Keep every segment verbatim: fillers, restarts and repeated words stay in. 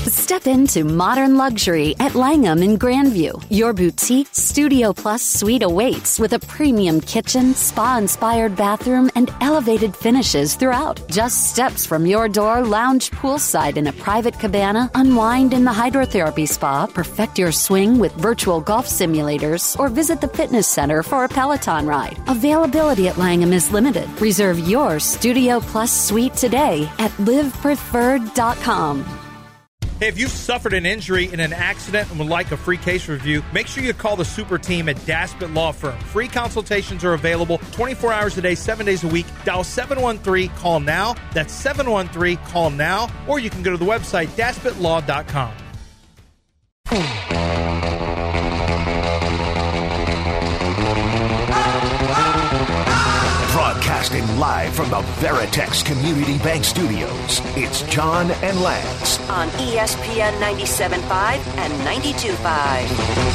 Step into modern luxury at Langham in Grandview. Your boutique Studio Plus suite awaits with a premium kitchen, spa-inspired bathroom, and elevated finishes throughout. Just steps from your door, lounge poolside in a private cabana, unwind in the hydrotherapy spa, perfect your swing with virtual golf simulators, or visit the fitness center for a Peloton ride. Availability at Langham is limited. Reserve your Studio Plus suite today at live preferred dot com. Hey, if you've suffered an injury in an accident and would like a free case review, make sure you call the super team at Daspit Law Firm. Free consultations are available twenty-four hours a day, seven days a week. Dial seven one three, call now. That's seven one three, call now. Or you can go to the website, daspit law dot com. Broadcasting live from the Veritex Community Bank Studios, it's John and Lance on E S P N ninety-seven point five and ninety-two point five.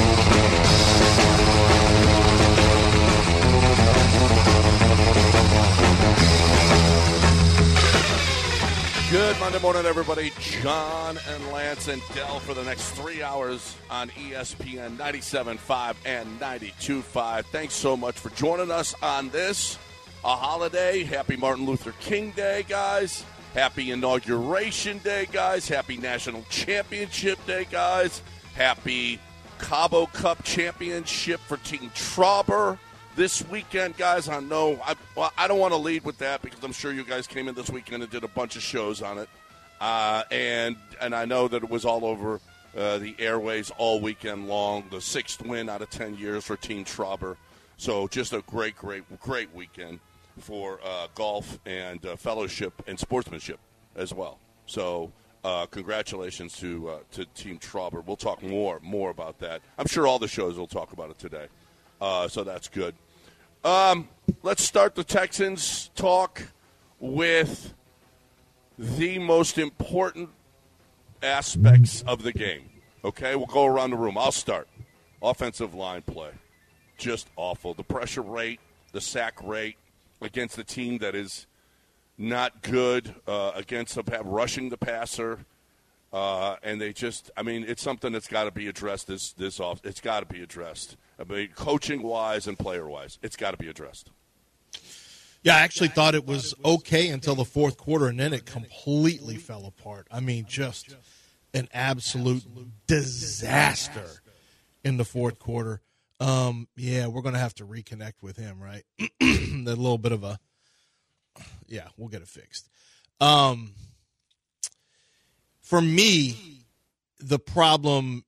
Good Monday morning, everybody. John and Lance and Dell for the next three hours on E S P N ninety-seven point five and ninety-two point five. Thanks so much for joining us on this, a holiday. Happy Martin Luther King Day, guys. Happy Inauguration Day, guys. Happy National Championship Day, guys. Happy Cabo Cup Championship for Team Trauber this weekend, guys. I know I, well, I don't want to lead with that because I'm sure you guys came in this weekend and did a bunch of shows on it. Uh, and and I know that it was all over uh, the airways all weekend long. The sixth win out of ten years for Team Trauber. So just a great, great, great weekend for uh, golf and uh, fellowship and sportsmanship as well. So uh, congratulations to uh, to Team Trauber. We'll talk more more about that. I'm sure all the shows will talk about it today. Uh, so that's good. Um, let's start the Texans talk with the most important aspects of the game. Okay, we'll go around the room. I'll start. Offensive line play. Just awful. The pressure rate, the sack rate against a team that is not good, uh, against a, rushing the passer. Uh, and they just, I mean, it's something that's got to be addressed this, this off. It's got to be addressed. I mean, coaching-wise and player-wise, it's got to be addressed. Yeah, I actually thought it was okay until the fourth quarter, and then it completely fell apart. I mean, just an absolute disaster in the fourth quarter. Um, yeah, we're going to have to reconnect with him, right? A little bit of a, yeah, we'll get it fixed. Um, for me, the problem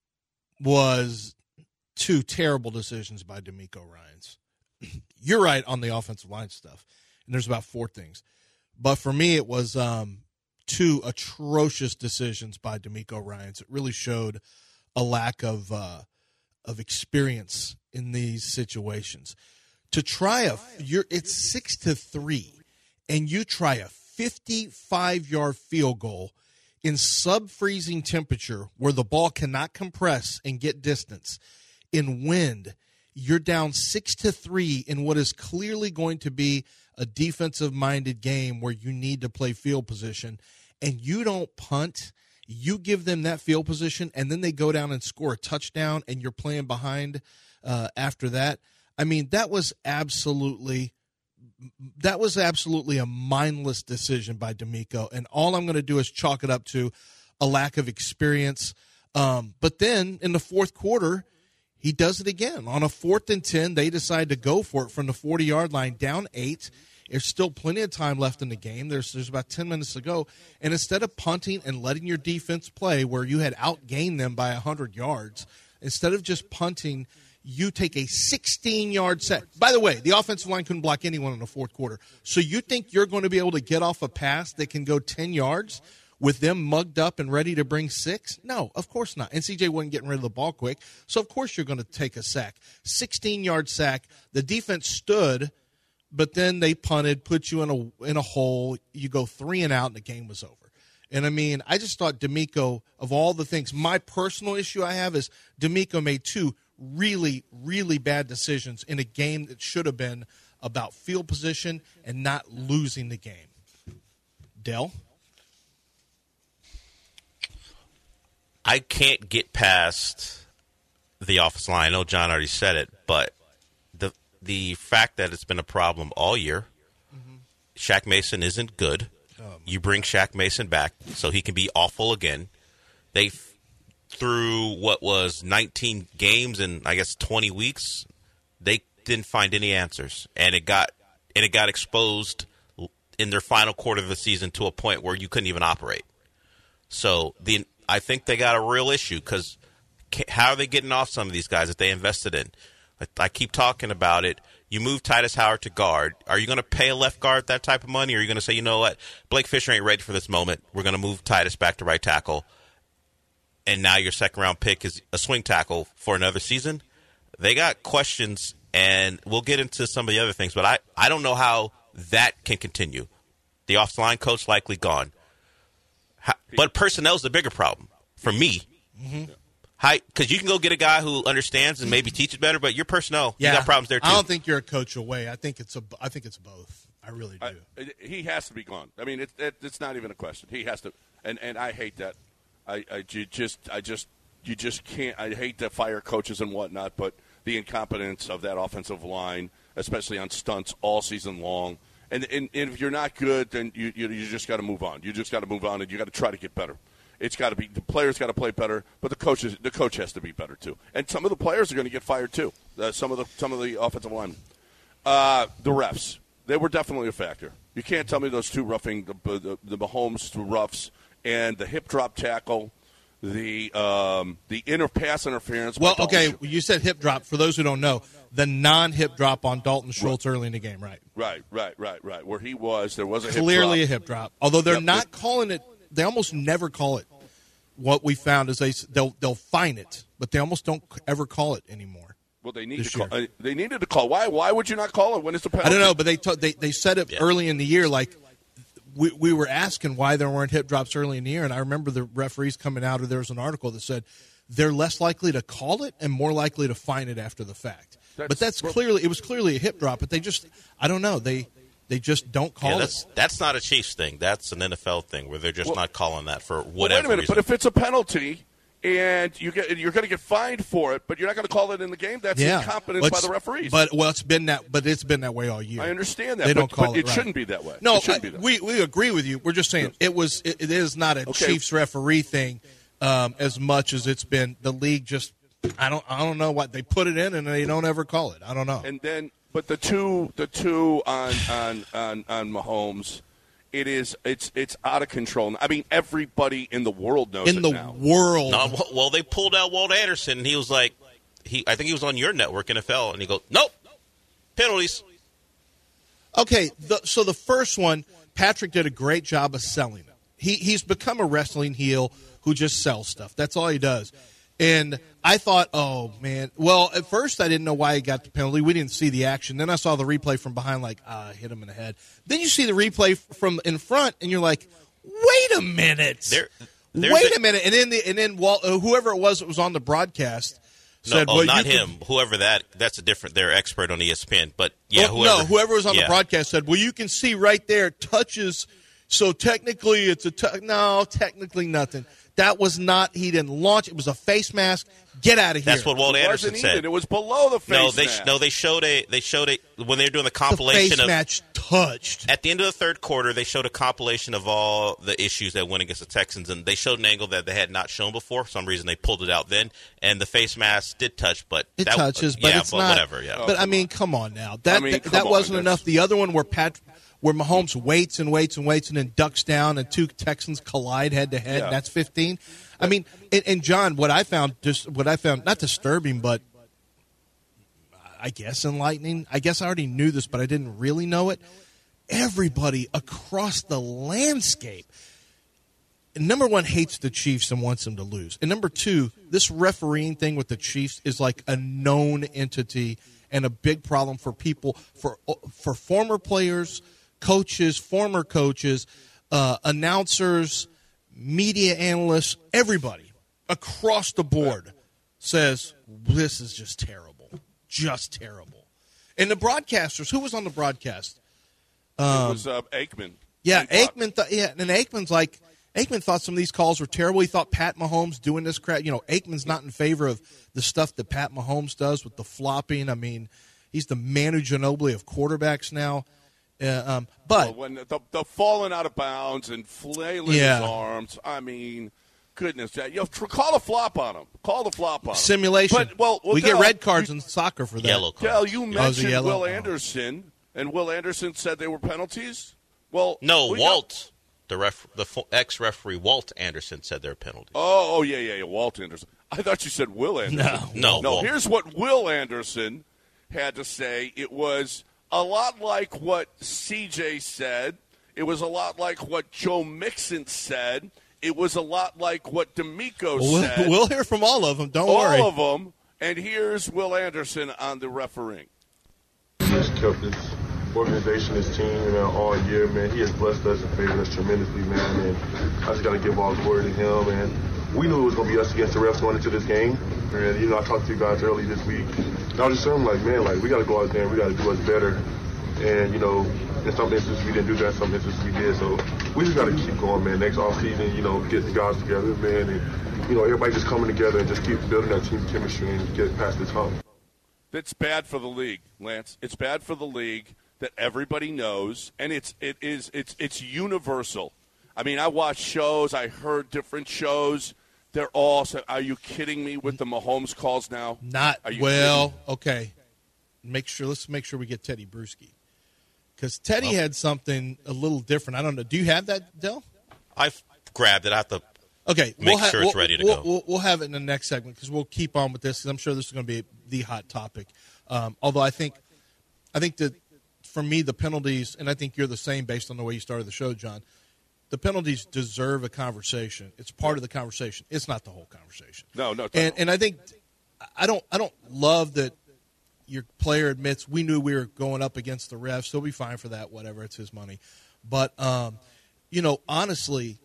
was two terrible decisions by D'Amico Ryans. You're right on the offensive line stuff, and there's about four things. But for me, it was um, two atrocious decisions by D'Amico Ryans. It really showed a lack of uh, of experience in these situations. To try a, you're it's six to three, and you try a fifty-five yard field goal in sub-freezing temperature where the ball cannot compress and get distance. In wind, you're down six to three in what is clearly going to be a defensive-minded game where you need to play field position, and you don't punt. You give them that field position, and then they go down and score a touchdown, and you're playing behind uh, after that. I mean, that was absolutely that was absolutely a mindless decision by D'Amico, and all I'm going to do is chalk it up to a lack of experience. Um, but then in the fourth quarter, he does it again. On a fourth and ten, they decide to go for it from the forty-yard line, down eight. There's still plenty of time left in the game. There's there's about ten minutes to go. And instead of punting and letting your defense play where you had outgained them by one hundred yards, instead of just punting, you take a sixteen-yard sack. By the way, the offensive line couldn't block anyone in the fourth quarter. So you think you're going to be able to get off a pass that can go ten yards with them mugged up and ready to bring six? No, of course not. And C J wasn't getting rid of the ball quick, so of course you're going to take a sack. sixteen-yard sack. The defense stood, but then they punted, put you in a in a hole. You go three and out, and the game was over. And, I mean, I just thought D'Amico, of all the things, my personal issue I have is D'Amico made two really, really bad decisions in a game that should have been about field position and not losing the game. Dell? I can't get past the offensive line. I know John already said it, but the the fact that it's been a problem all year, mm-hmm. Shaq Mason isn't good. Um, you bring Shaq Mason back so he can be awful again. They, through what was nineteen games in, I guess, twenty weeks, they didn't find any answers. And it got and it got exposed in their final quarter of the season to a point where you couldn't even operate. So the I think they got a real issue because how are they getting off some of these guys that they invested in? I, I keep talking about it. You move Titus Howard to guard. Are you going to pay a left guard that type of money? Or are you going to say, you know what, Blake Fisher ain't ready for this moment. We're going to move Titus back to right tackle. And now your second-round pick is a swing tackle for another season? They got questions, and we'll get into some of the other things. But I, I don't know how that can continue. The offensive line coach likely gone. How, but personnel's the bigger problem for me. Mm-hmm. Because you can go get a guy who understands and maybe teaches better, but your personnel, yeah, you got problems there too. I don't think you're a coach away. I think it's a. I think it's both. I really do. I, he has to be gone. I mean, it, it, it's not even a question. He has to, and, and I hate that. I, I you just I just you just can't. I hate to fire coaches and whatnot, but the incompetence of that offensive line, especially on stunts all season long. And, and, and if you're not good, then you you, you just got to move on. You just got to move on, and you got to try to get better. It's got to be the players got to play better, but the coaches the coach has to be better too. And some of the players are going to get fired too. Uh, some of the some of the offensive linemen, uh, the refs, they were definitely a factor. You can't tell me those two roughing the the, the Mahomes two roughs and the hip drop tackle, the um, the inner pass interference. Well, okay, Sch- you said hip drop. For those who don't know, the non-hip drop on Dalton Schultz right. early in the game, right? Right, right, right, right. Where he was, there was a clearly hip a hip drop. Although they're yep, not it, calling it. They almost never call it. What we found is they they'll they'll fine it, but they almost don't ever call it anymore. Well, they need to call. Uh, they needed to call. Why? Why would you not call it when it's a penalty? I don't know, but they t- they they said it yeah. early in the year. Like we we were asking why there weren't hip drops early in the year, and I remember the referees coming out, or there was an article that said they're less likely to call it and more likely to fine it after the fact. That's, but that's clearly it was clearly a hip drop, but they just I don't know they. They just don't call yeah, that's, it. That's not a Chiefs thing. That's an N F L thing where they're just well, not calling that for whatever well, wait a minute, reason. But if it's a penalty and you get, you're going to get fined for it, but you're not going to call it in the game, that's yeah. incompetence by the referees. But well, it's been that. But it's been that way all year. I understand that. They but, don't call but it. It right. shouldn't be that way. No, it I, be that we way. we agree with you. We're just saying yes. it was. It, it is not a okay. Chiefs referee thing um, as much as it's been the league. Just I don't. I don't know what they put it in and they don't ever call it. I don't know. And then. But the two, the two on on, on on Mahomes, it is it's it's out of control. I mean, everybody in the world knows in it the now. world. No, well, they pulled out Walt Anderson, and he was like, he I think he was on your network, N F L, and he goes, nope, penalties. Okay, the, so the first one, Patrick did a great job of selling it. He he's become a wrestling heel who just sells stuff. That's all he does. And I thought, oh, man. Well, at first I didn't know why he got the penalty. We didn't see the action. Then I saw the replay from behind, like, ah, hit him in the head. Then you see the replay from in front, and you're like, wait a minute. There, wait a, a minute. And then, the, and then Walt, uh, whoever it was that was on the broadcast said, no, oh, well, not you him. Can, whoever that, that's a different, they're expert on E S P N. But, yeah, well, whoever. No, whoever was on yeah. the broadcast said, well, you can see right there, touches, so technically it's a, t- no, technically nothing. That was not, he didn't launch. It was a face mask. Get out of here. That's what Walt Anderson said. Even. It was below the face no, they, mask. No, they showed a, they showed a, when they were doing the compilation the face of. match touched. At the end of the third quarter, they showed a compilation of all the issues that went against the Texans, and they showed an angle that they had not shown before. For some reason, they pulled it out then, and the face mask did touch, but. It that, touches, but yeah, it's but not. whatever, yeah. But, I mean, come on now. That, I mean, that, that wasn't on, enough. The other one where Pat. Where Mahomes waits and waits and waits and then ducks down and two Texans collide head to head. Yeah. And that's fifteen. I mean, and, and John, what I found just what I found not disturbing, but I guess enlightening. I guess I already knew this, but I didn't really know it. Everybody across the landscape, number one, hates the Chiefs and wants them to lose, and number two, this refereeing thing with the Chiefs is like a known entity and a big problem for people for for former players. Coaches, former coaches, uh, announcers, media analysts, everybody across the board says this is just terrible, just terrible. And the broadcasters, who was on the broadcast? Um, it was uh, Aikman. Yeah, Aikman. Th- yeah, and Aikman's like, Aikman thought some of these calls were terrible. He thought Pat Mahomes doing this crap. You know, Aikman's not in favor of the stuff that Pat Mahomes does with the flopping. I mean, he's the Manu Ginobili of quarterbacks now. Uh, um, but well, when the, the falling out of bounds and flailing yeah. his arms, I mean, goodness, you know, call a flop on him. Call the flop on him. Simulation. But, well, well, we Del, get red cards you, in soccer for that. Yellow cards. Del, you mentioned oh, Will oh. Anderson, and Will Anderson said they were penalties. Well, no, we Walt. Got, The ref, the ex-referee Walt Anderson said they're penalties. Oh, oh yeah, yeah, yeah, Walt Anderson. I thought you said Will Anderson. No, no. no Walt. Here's what Will Anderson had to say. It was a lot like what C J said. It was a lot like what Joe Mixon said. It was a lot like what D'Amico well, said. We'll hear from all of them. Don't all worry. All of them. And here's Will Anderson on the refereeing. He has kept his organization, his team, you know, all year, man. He has blessed us and favored us tremendously, man. And I just got to give all the glory to him. And we knew it was going to be us against the refs going into this game. And, you know, I talked to you guys early this week. And I was just saying, like, man, like, we got to go out there and we got to do us better. And, you know, in some instances we didn't do that, in some instances we did. So we just got to keep going, man. Next offseason, you know, get the guys together, man. And, you know, everybody just coming together and just keep building that team chemistry and get past this hump. It's bad for the league, Lance. It's bad for the league that everybody knows, and it's it is it's it's universal. I mean, I watched shows, I heard different shows. They're all saying, "Are you kidding me with the Mahomes calls now?" Not well. Okay, make sure. Let's make sure we get Teddy Bruschi, because Teddy oh. had something a little different. I don't know. Do you have that, Del? I've grabbed it. I have to. Okay, make we'll ha- sure it's we'll, ready to we'll, go. We'll, we'll have it in the next segment because we'll keep on with this. Because I'm sure this is going to be the hot topic. Um, although I think, I think that. For me, the penalties, and I think you're the same based on the way you started the show, John, the penalties deserve a conversation. It's part of the conversation. It's not the whole conversation. No, no. And, and I think I don't I don't love that your player admits we knew we were going up against the refs. He'll be fine for that, whatever. It's his money. But, um, you know, honestly,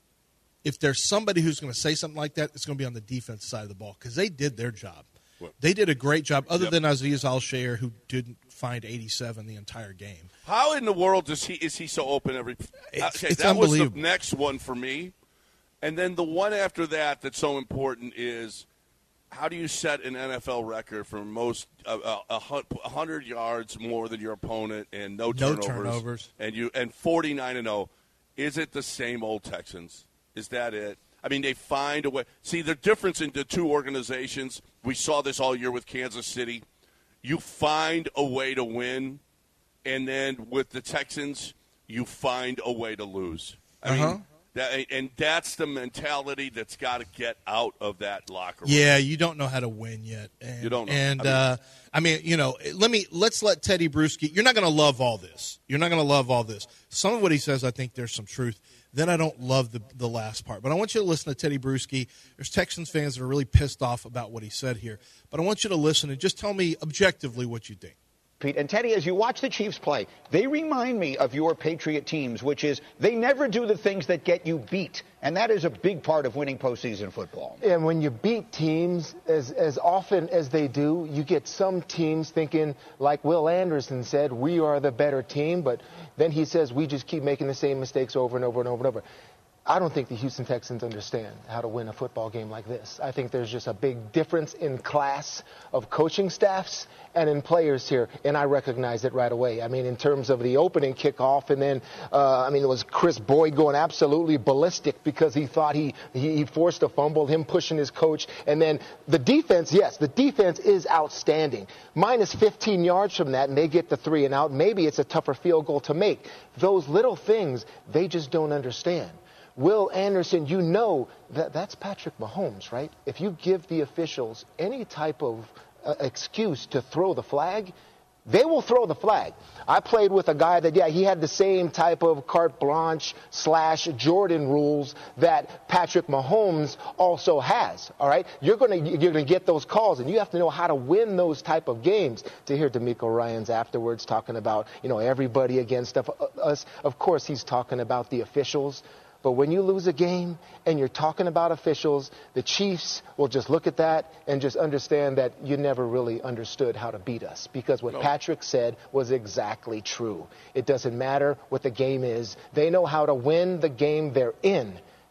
if there's somebody who's going to say something like that, it's going to be on the defense side of the ball because they did their job. They did a great job, other yep. than Azeez Al-Shaair, who didn't find eighty-seven the entire game. How in the world does he is he so open every? It's, okay, it's that was unbelievable. the next one for me, and then the one after that that's so important is how do you set an N F L record for most uh, a hundred yards more than your opponent and no turnovers, no turnovers. and you and forty-nine and zero? Is it the same old Texans? Is that it? I mean, they find a way. See, the difference in the two organizations, we saw this all year with Kansas City. You find a way to win, and then with the Texans, you find a way to lose. I uh-huh. mean, that, and that's the mentality that's got to get out of that locker room. Yeah, you don't know how to win yet. And, you don't know. And, I mean, uh, I mean, you know, let me, let's let Teddy Bruschi, you're not going to love all this. You're not going to love all this. Some of what he says, I think there's some truth. Then I don't love the the last part. But I want you to listen to Teddy Bruschi. There's Texans fans that are really pissed off about what he said here. But I want you to listen and just tell me objectively what you think. Pete. And Teddy, as you watch the Chiefs play, they remind me of your Patriot teams, which is they never do the things that get you beat. And that is a big part of winning postseason football. And when you beat teams as, as often as they do, you get some teams thinking, like Will Anderson said, we are the better team. But then he says we just keep making the same mistakes over and over and over and over. I don't think the Houston Texans understand how to win a football game like this. I think there's just a big difference in class of coaching staffs and in players here, and I recognize it right away. I mean, in terms of the opening kickoff, and then, uh, I mean, it was Chris Boyd going absolutely ballistic because he thought he, he, he forced a fumble, him pushing his coach. And then the defense, yes, the defense is outstanding. Minus fifteen yards from that, and they get the three and out. Maybe it's a tougher field goal to make. Those little things, they just don't understand. Will Anderson, you know that that's Patrick Mahomes, right? If you give the officials any type of uh, excuse to throw the flag, they will throw the flag. I played with a guy that, yeah, he had the same type of carte blanche slash Jordan rules that Patrick Mahomes also has, all right? You're going to you're going to get those calls, and you have to know how to win those type of games. To hear D'Amico Ryans afterwards talking about, you know, everybody against us, of course he's talking about the officials. But when you lose a game and you're talking about officials, the Chiefs will just look at that and just understand that you never really understood how to beat us. Because what no. Patrick said was exactly true. It doesn't matter what the game is. They know how to win the game they're in.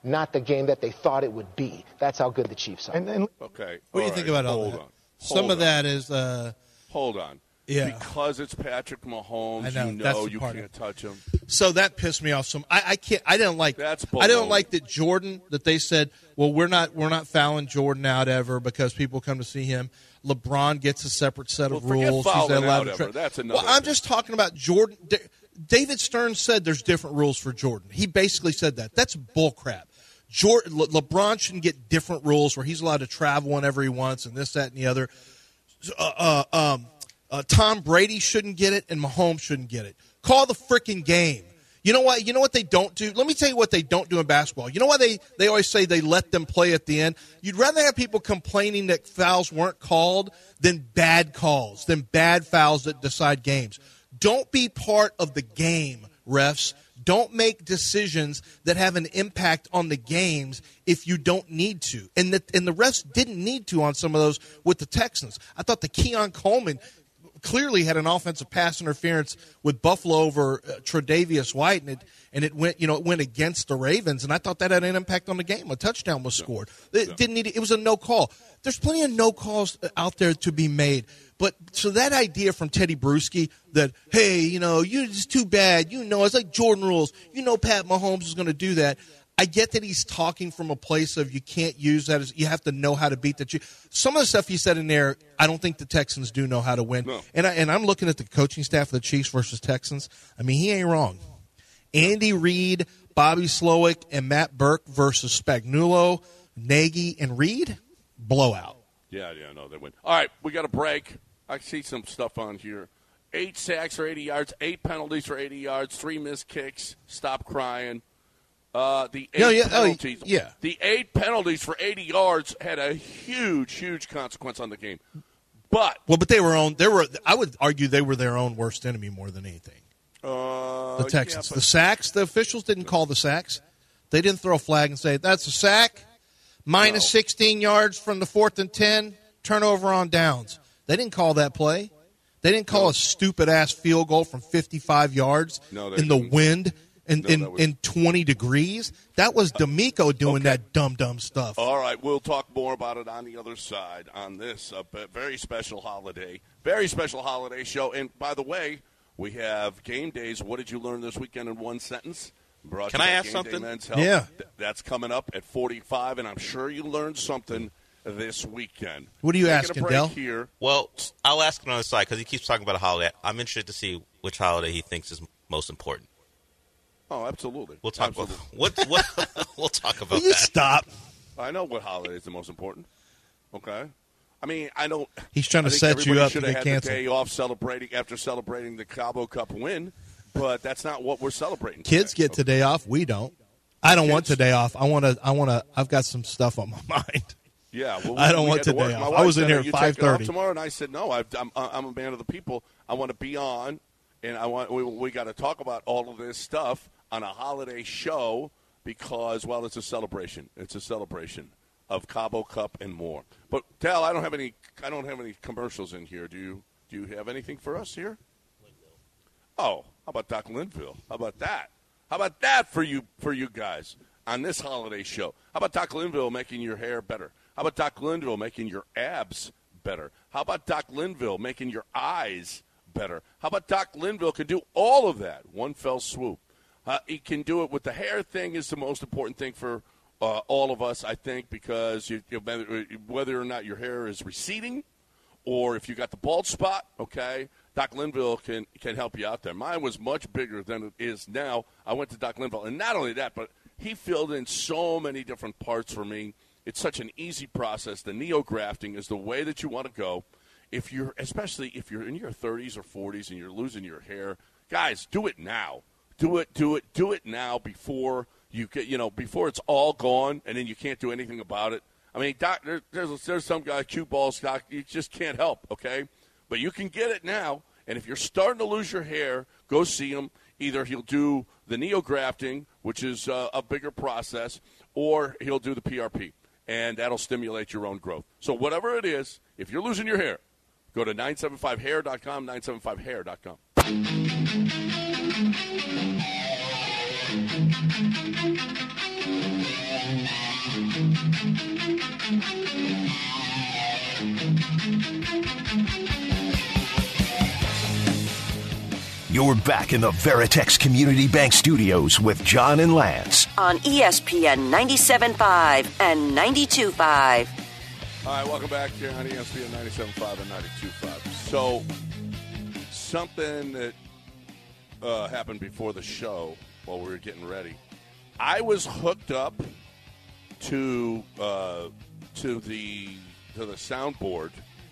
not the game that they thought it would be. That's how good the Chiefs are. And, and Okay. What do you all think right, about all hold that? on. Some Hold of on. that is, uh, Hold on. Yeah. Because it's Patrick Mahomes, I know, you that's know the you part can't of it. touch him. so that pissed me off. Some I, I can't. I didn't like. That's I didn't baloney. like that Jordan. That they said, well, we're not we're not fouling Jordan out ever because people come to see him. LeBron gets a separate set of Well, forget rules. fouling allowed out to tra- ever. That's another Well, I'm thing. just talking about Jordan. D- David Stern said there's different rules for Jordan. He basically said that. That's bullcrap. Jordan, Le- LeBron shouldn't get different rules where he's allowed to travel whenever he wants and this, that, and the other. Uh, uh, um, uh, Tom Brady shouldn't get it, and Mahomes shouldn't get it. Call the freaking game. You know what? You know what they don't do? Let me tell you what they don't do in basketball. You know why they, they always say they let them play at the end? You'd rather have people complaining that fouls weren't called than bad calls, than bad fouls that decide games. Don't be part of the game, refs. Don't make decisions that have an impact on the games if you don't need to. And the, and the refs didn't need to on some of those with the Texans. I thought the Keon Coleman clearly had an offensive pass interference with Buffalo over uh, Tre'Davious White, and it and it went you know it went against the Ravens, and I thought that had an impact on the game. A touchdown was scored. It Yeah. didn't need it was a no call. There's plenty of no calls out there to be made, but so that idea from Teddy Bruschi that hey you know you it's too bad you know it's like Jordan rules you know Pat Mahomes is going to do that. I get that he's talking from a place of you can't use that as you have to know how to beat the Chiefs. Some of the stuff he said in there, I don't think the Texans do know how to win. No. And I, and I'm looking at the coaching staff of the Chiefs versus Texans. I mean, he ain't wrong. Andy Reid, Bobby Slowick, and Matt Burke versus Spagnuolo, Nagy, and Reid, blowout. Yeah, yeah, no, they win. All right, we got a break. I see some stuff on here. Eight sacks for eighty yards, eight penalties for eighty yards, three missed kicks. Stop crying. Uh, the eight No, yeah, oh, penalties. yeah. The eight penalties for eighty yards had a huge, huge consequence on the game. But Well, but they were on. They were. I would argue they were their own worst enemy more than anything. uh, The Texans, yeah, the sacks. The officials didn't call the sacks. They didn't throw a flag and say that's a sack. Minus No. sixteen yards from the fourth and ten. Turnover on downs. They didn't call that play. They didn't call No. a stupid ass field goal from fifty-five yards No, they in the didn't. wind in No, in, that was- in twenty degrees. That was D'Amico doing Okay. that dumb dumb stuff. All right, we'll talk more about it on the other side on this uh, b- very special holiday, very special holiday show. And by the way, we have game days. What did you learn this weekend in one sentence? Brought Can to you I by ask Game something? Day Men's Health. Yeah. Th- that's coming up at forty-five, and I'm sure you learned something this weekend. What are you Taking asking, a break Del? Here. Well, I'll ask him on the side because he keeps talking about a holiday. I'm interested to see which holiday he thinks is most important. Oh, absolutely. We'll talk Absolutely. about what, what we'll talk about Will you that. stop? I know what holiday is the most important. Okay. I mean, I don't. He's trying I to think set you everybody up to should get have had canceled. the day off celebrating after celebrating the Cabo Cup win, but that's not what we're celebrating. Kids today. get today off. We don't. I don't want Kids- today off. I want to. I want to. I've got some stuff on my mind. Yeah, well, I don't we want had to today work. off. My I wife was in said, here "Are at you taking off five thirty." tomorrow, and I said, "No, I've, I'm I'm a man of the people. I want to be on, and I want we we got to talk about all of this stuff on a holiday show because well, it's a celebration. It's a celebration of Cabo Cup and more." But Dal, I don't have any. I don't have any commercials in here. Do you? Do you have anything for us here? Oh, how about Doc Linville? How about that? How about that for you for you guys on this holiday show? How about Doc Linville making your hair better? How about Doc Linville making your abs better? How about Doc Linville making your eyes better? How about Doc Linville can do all of that one fell swoop? Uh, he can do it with the hair thing is the most important thing for uh, all of us, I think, because you, you, whether or not your hair is receding or if you got the bald spot, okay, Doc Linville can can help you out there. Mine was much bigger than it is now. I went to Doc Linville, and not only that, but he filled in so many different parts for me. It's such an easy process. The neo-grafting is the way that you want to go. If you're, especially if you're in your thirties or forties and you're losing your hair, guys, do it now. Do it, do it, do it now before you get, you know, before it's all gone and then you can't do anything about it. I mean, doc, there, there's there's some guy, cue balls, doc, you just can't help, okay? But you can get it now, and if you're starting to lose your hair, go see him. Either he'll do the neo-grafting, which is uh, a bigger process, or he'll do the P R P, and that'll stimulate your own growth. So whatever it is, if you're losing your hair, go to nine seven five hair dot com, nine seven five hair dot com. You're back in the Veritex Community Bank Studios with John and Lance on E S P N ninety-seven point five and ninety-two point five. All right, welcome back here on E S P N ninety-seven point five and ninety-two point five. So, something that uh, happened before the show while we were getting ready. I was hooked up to uh, to the to the soundboard.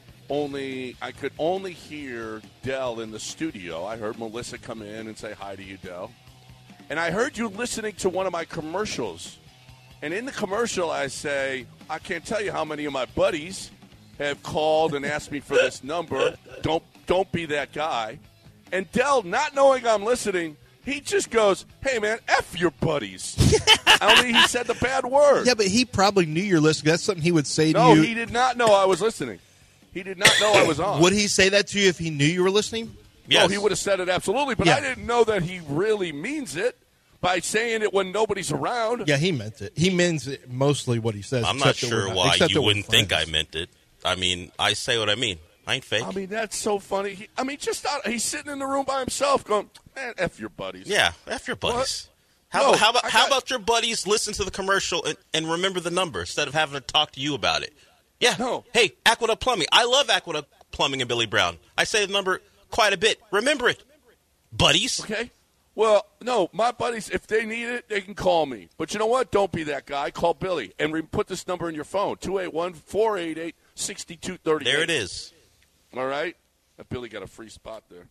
Only I could only hear Dell in the studio. I heard Melissa come in and say hi to you, Dell. And I heard you listening to one of my commercials. And in the commercial, I say, I can't tell you how many of my buddies have called and asked me for this number. Don't don't be that guy. And Dell, not knowing I'm listening, he just goes, hey, man, F your buddies. Only he said the bad word. Yeah, but he probably knew you're listening. That's something he would say to no, you. No, he did not know I was listening. He did not know I was on. Would he say that to you if he knew you were listening? Yes. No, he would have said it absolutely, but yeah. I didn't know that he really means it by saying it when nobody's around. Yeah, he meant it. He means it mostly what he says. I'm not sure not, why you wouldn't think I meant it. I mean, I say what I mean. I ain't fake. I mean, that's so funny. He, I mean, just thought, he's sitting in the room by himself going, man, F your buddies. Yeah, F your buddies. What? How, no, about, how, about, got, how about your buddies listen to the commercial and, and remember the number instead of having to talk to you about it? Yeah. No. Hey, Aqueduct Plumbing. I love Aqueduct Plumbing and Billy Brown. I say the number quite a bit. Remember it, buddies. Okay. Well, no, my buddies, if they need it, they can call me. But you know what? Don't be that guy. Call Billy and re- put this number in your phone, two eight one, four eight eight, six two three eight. There it is. All right? That Billy got a free spot there.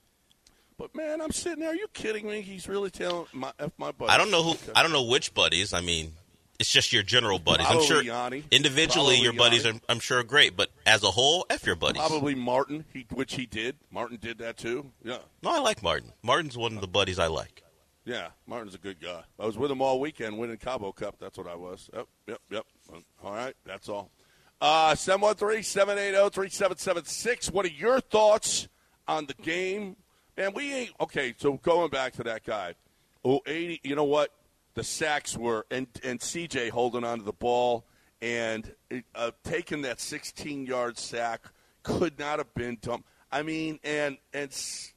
But, man, I'm sitting there. Are you kidding me? He's really telling my, F my buddies. I don't know who. Okay. I don't know which buddies. I mean, it's just your general buddies. Probably I'm sure Yanni. individually Probably your buddies Yanni. are, I'm sure, are great. But as a whole, F your buddies. Probably Martin, he, which he did. Martin did that too. Yeah. No, I like Martin. Martin's one of the buddies I like. Yeah, Martin's a good guy. I was with him all weekend winning Cabo Cup. That's what I was. Yep, yep, yep. All right, that's all. Uh, seven one three, seven eight zero, three seven seven six. What are your thoughts on the game? Man, we ain't – okay, so going back to that guy. Oh, eighty, you know what? The sacks were – and and C J holding on to the ball and uh, taking that sixteen-yard sack could not have been dumb. I mean, and and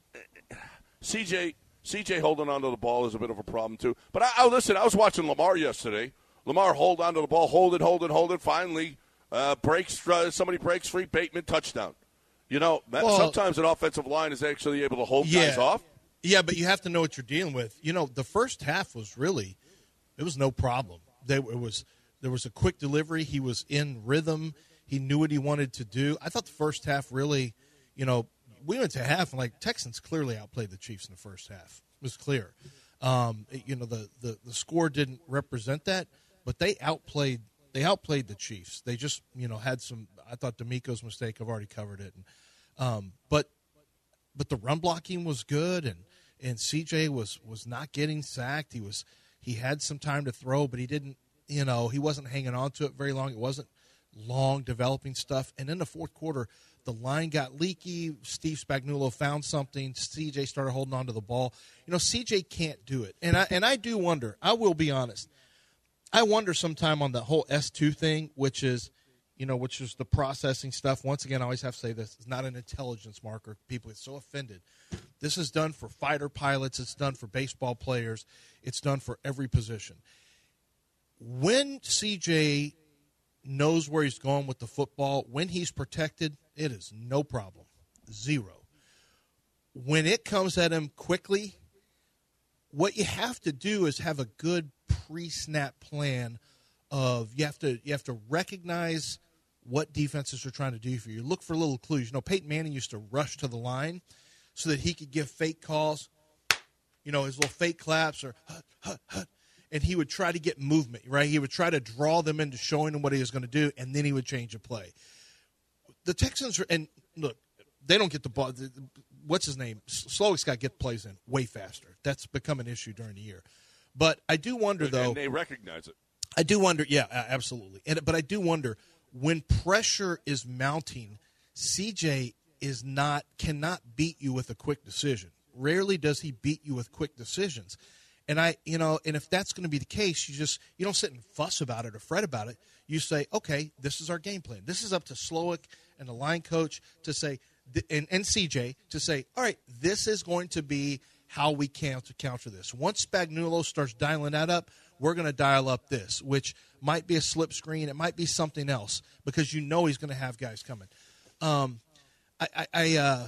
C J C J holding on to the ball is a bit of a problem too. But I, I listen, I was watching Lamar yesterday. Lamar hold on to the ball, hold it, hold it, hold it. Finally, uh, breaks uh, somebody breaks free, Bateman touchdown. You know, well, sometimes an offensive line is actually able to hold yeah, guys off. Yeah, but you have to know what you're dealing with. You know, the first half was really, it was no problem. They, it was there was a quick delivery. He was in rhythm. He knew what he wanted to do. I thought the first half really, you know, we went to half and like Texans clearly outplayed the Chiefs in the first half. It was clear. Um, it, you know, the, the the score didn't represent that, but they outplayed they outplayed the Chiefs. They just, you know, had some. I thought D'Amico's mistake. I've already covered it. And, um, but but the run blocking was good, and, and C J was, was not getting sacked. He was he had some time to throw, but he didn't. You know, he wasn't hanging on to it very long. It wasn't long developing stuff. And in the fourth quarter, the line got leaky. Steve Spagnuolo found something. C J started holding on to the ball. You know, C J can't do it. And I and I do wonder, I will be honest, I wonder sometime on the whole S two thing, which is, you know, which is the processing stuff. Once again, I always have to say this. It's not an intelligence marker. People get so offended. This is done for fighter pilots. It's done for baseball players. It's done for every position. When C J knows where he's going with the football, when he's protected, it is no problem. Zero. When it comes at him quickly, what you have to do is have a good pre-snap plan of you have to you have to recognize what defenses are trying to do for you. Look for little clues. You know, Peyton Manning used to rush to the line so that he could give fake calls, you know, his little fake claps or hut, hut, hut. And he would try to get movement, right? He would try to draw them into showing them what he was going to do, and then he would change a play. The Texans are, and look, they don't get the ball. What's his name? Slowick's got to get plays in way faster. That's become an issue during the year. But I do wonder, though. And they recognize it. I do wonder, yeah, absolutely. And, but I do wonder, when pressure is mounting, C J is not, cannot beat you with a quick decision. Rarely does he beat you with quick decisions. And I, you know, and if that's going to be the case, you just you don't sit and fuss about it or fret about it. You say, okay, this is our game plan. This is up to Slowick and the line coach to say, and, and C J to say, all right, this is going to be how we counter counter this. Once Spagnuolo starts dialing that up, we're going to dial up this, which might be a slip screen. It might be something else because you know he's going to have guys coming. Um, I, I, I uh,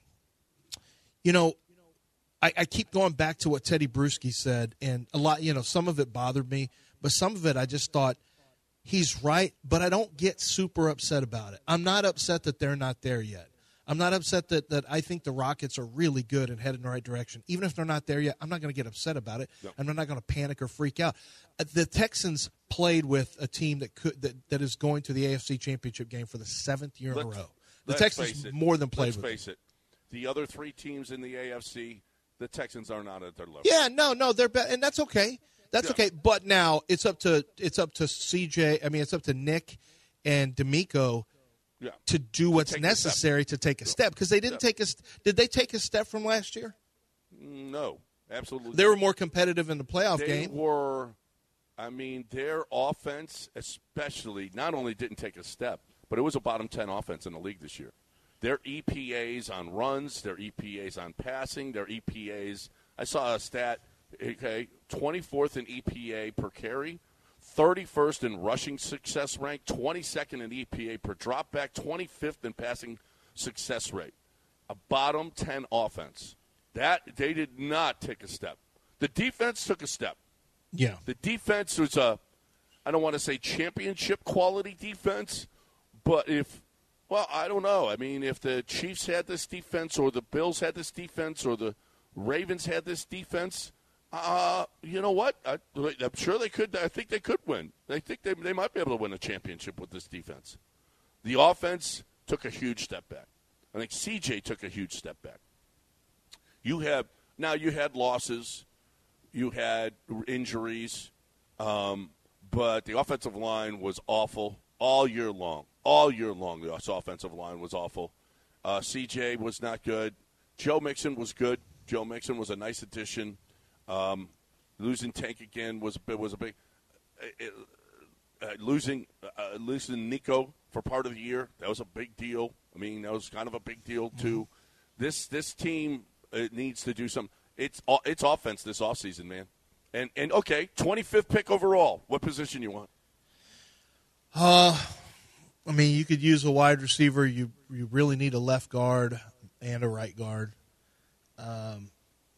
you know. I, I keep going back to what Teddy Bruschi said, and a lot, you know, some of it bothered me, but some of it I just thought he's right, but I don't get super upset about it. I'm not upset that they're not there yet. I'm not upset that, that I think the Rockets are really good and headed in the right direction. Even if they're not there yet, I'm not going to get upset about it, no. and I'm not going to panic or freak out. The Texans played with a team that could that, that is going to the A F C Championship game for the seventh year let's, in a row. The Texans more than played let's with face them. it. The other three teams in the A F C, the Texans are not at their level. Yeah, no, no, they're be- and that's okay. That's yeah. okay. But now it's up to it's up to C J. I mean, it's up to Nick and D'Amico yeah. to do what's to necessary to take a step because they didn't yeah. take a. Did they take a step from last year? No, absolutely. They were more competitive in the playoff they game. They were. I mean, their offense, especially, not only didn't take a step, but it was a bottom ten offense in the league this year. Their E P As on runs, their E P As on passing, their E P As. I saw a stat, okay, twenty-fourth in E P A per carry, thirty-first in rushing success rank, twenty-second in E P A per dropback, twenty-fifth in passing success rate. A bottom ten offense. That they did not take a step. The defense took a step. Yeah. The defense was a, I don't want to say championship quality defense, but if Well, I don't know. I mean, if the Chiefs had this defense or the Bills had this defense or the Ravens had this defense, uh, you know what? I, I'm sure they could. I think they could win. I think they, they might be able to win a championship with this defense. The offense took a huge step back. I think C J took a huge step back. You have now you had losses. You had injuries. Um, but the offensive line was awful all year long. All year long, the offensive line was awful. Uh, C J was not good. Joe Mixon was good. Joe Mixon was a nice addition. Um, losing Tank again was a, was a big uh, uh, losing uh, losing Nico for part of the year. That was a big deal. I mean, that was kind of a big deal too. Mm-hmm. This this team uh, needs to do some. It's it's offense this offseason, man. And and okay, twenty-fifth pick overall. What position you want? Uh. I mean, you could use a wide receiver. You you really need a left guard and a right guard. Um,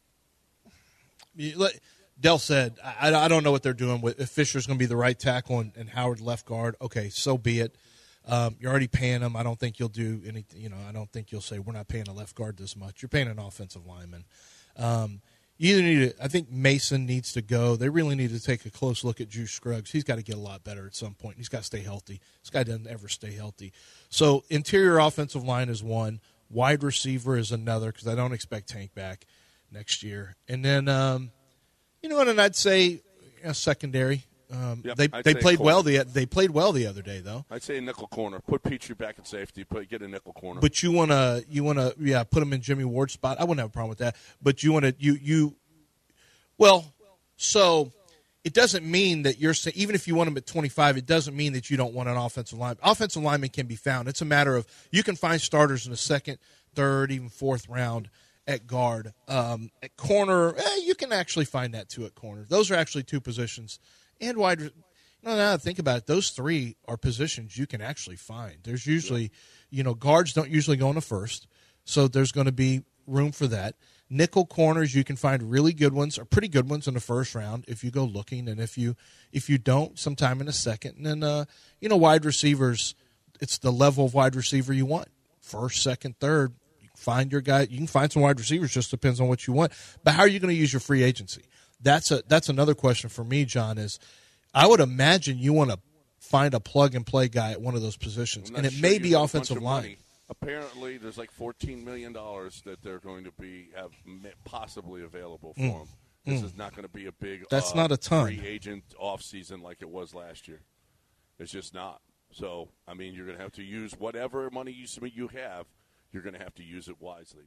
you, let, Dell said, I, I don't know what they're doing. With, if Fisher's going to be the right tackle and, and Howard left guard, okay, so be it. Um, you're already paying them. I don't think you'll do anything. You know, I don't think you'll say we're not paying a left guard this much. You're paying an offensive lineman. Um, you either need to, I think Mason needs to go. They really need to take a close look at Juice Scruggs. He's got to get a lot better at some point. He's got to stay healthy. This guy doesn't ever stay healthy. So interior offensive line is one. Wide receiver is another because I don't expect Tank back next year. And then, um, you know what? And I'd say you know, secondary. Um, yep, they I'd they played corner. well. The they played well the other day though. I'd say nickel corner. Put Petrie back at safety. Put get a nickel corner. But you wanna you wanna yeah put him in Jimmy Ward's spot. I wouldn't have a problem with that. But you wanna you you. Well, so it doesn't mean that you're – even if you want them at twenty-five, it doesn't mean that you don't want an offensive lineman. Offensive lineman can be found. It's a matter of you can find starters in the second, third, even fourth round at guard. Um, at corner, eh, you can actually find that too at corner. Those are actually two positions. And wide – you know, now that I think about it, those three are positions you can actually find. There's usually – you know, guards don't usually go in the first, so there's going to be room for that. Nickel corners, you can find really good ones or pretty good ones in the first round if you go looking, and if you if you don't, sometime in the second. And then uh, you know, wide receivers, it's the level of wide receiver you want. First, second, third. You can find your guy. You can find some wide receivers. Just depends on what you want. But how are you going to use your free agency? That's a that's another question for me, John. Is I would imagine you want to find a plug and play guy at one of those positions, and it sure may be offensive line. Money. Apparently, there's like fourteen million dollars that they're going to be have possibly available for mm. them. This mm. is not going to be a big That's uh, not a ton. free agent offseason like it was last year. It's just not. So, I mean, you're going to have to use whatever money you you have, you're going to have to use it wisely.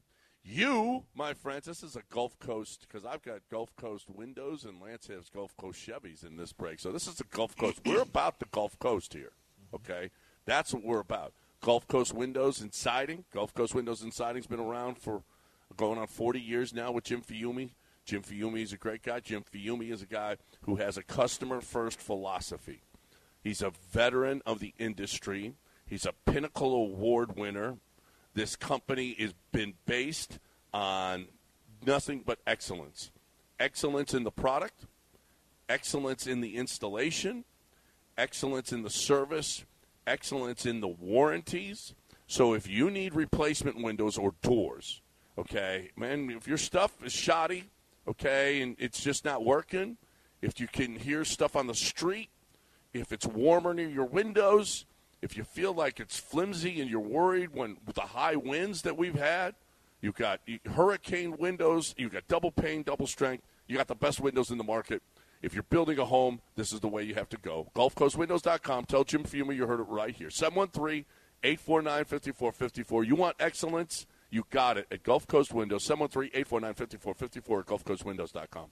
You, my friends, this is a Gulf Coast, because I've got Gulf Coast windows and Lance has Gulf Coast Chevys in this break. So this is the Gulf Coast. We're about the Gulf Coast here, okay? That's what we're about. Gulf Coast Windows and Siding. Gulf Coast Windows and Siding's been around for going on forty years now with Jim Fiume. Jim Fiume is a great guy. Jim Fiume is a guy who has a customer-first philosophy. He's a veteran of the industry. He's a Pinnacle Award winner. This company has been based on nothing but excellence. Excellence in the product, excellence in the installation, excellence in the service, excellence in the warranties. So if you need replacement windows or doors, okay, man, if your stuff is shoddy, okay, and it's just not working, if you can hear stuff on the street, if it's warmer near your windows, if you feel like it's flimsy and you're worried when with the high winds that we've had, you've got hurricane windows, you've got double pane, double strength, you got the best windows in the market. If you're building a home, this is the way you have to go. Gulf Coast Windows dot com. Tell Jim Fiume you heard it right here. seven one three, eight four nine, five four five four. You want excellence? You got it at Gulf Coast Windows. seven one three, eight four nine, five four five four at Gulf Coast Windows dot com.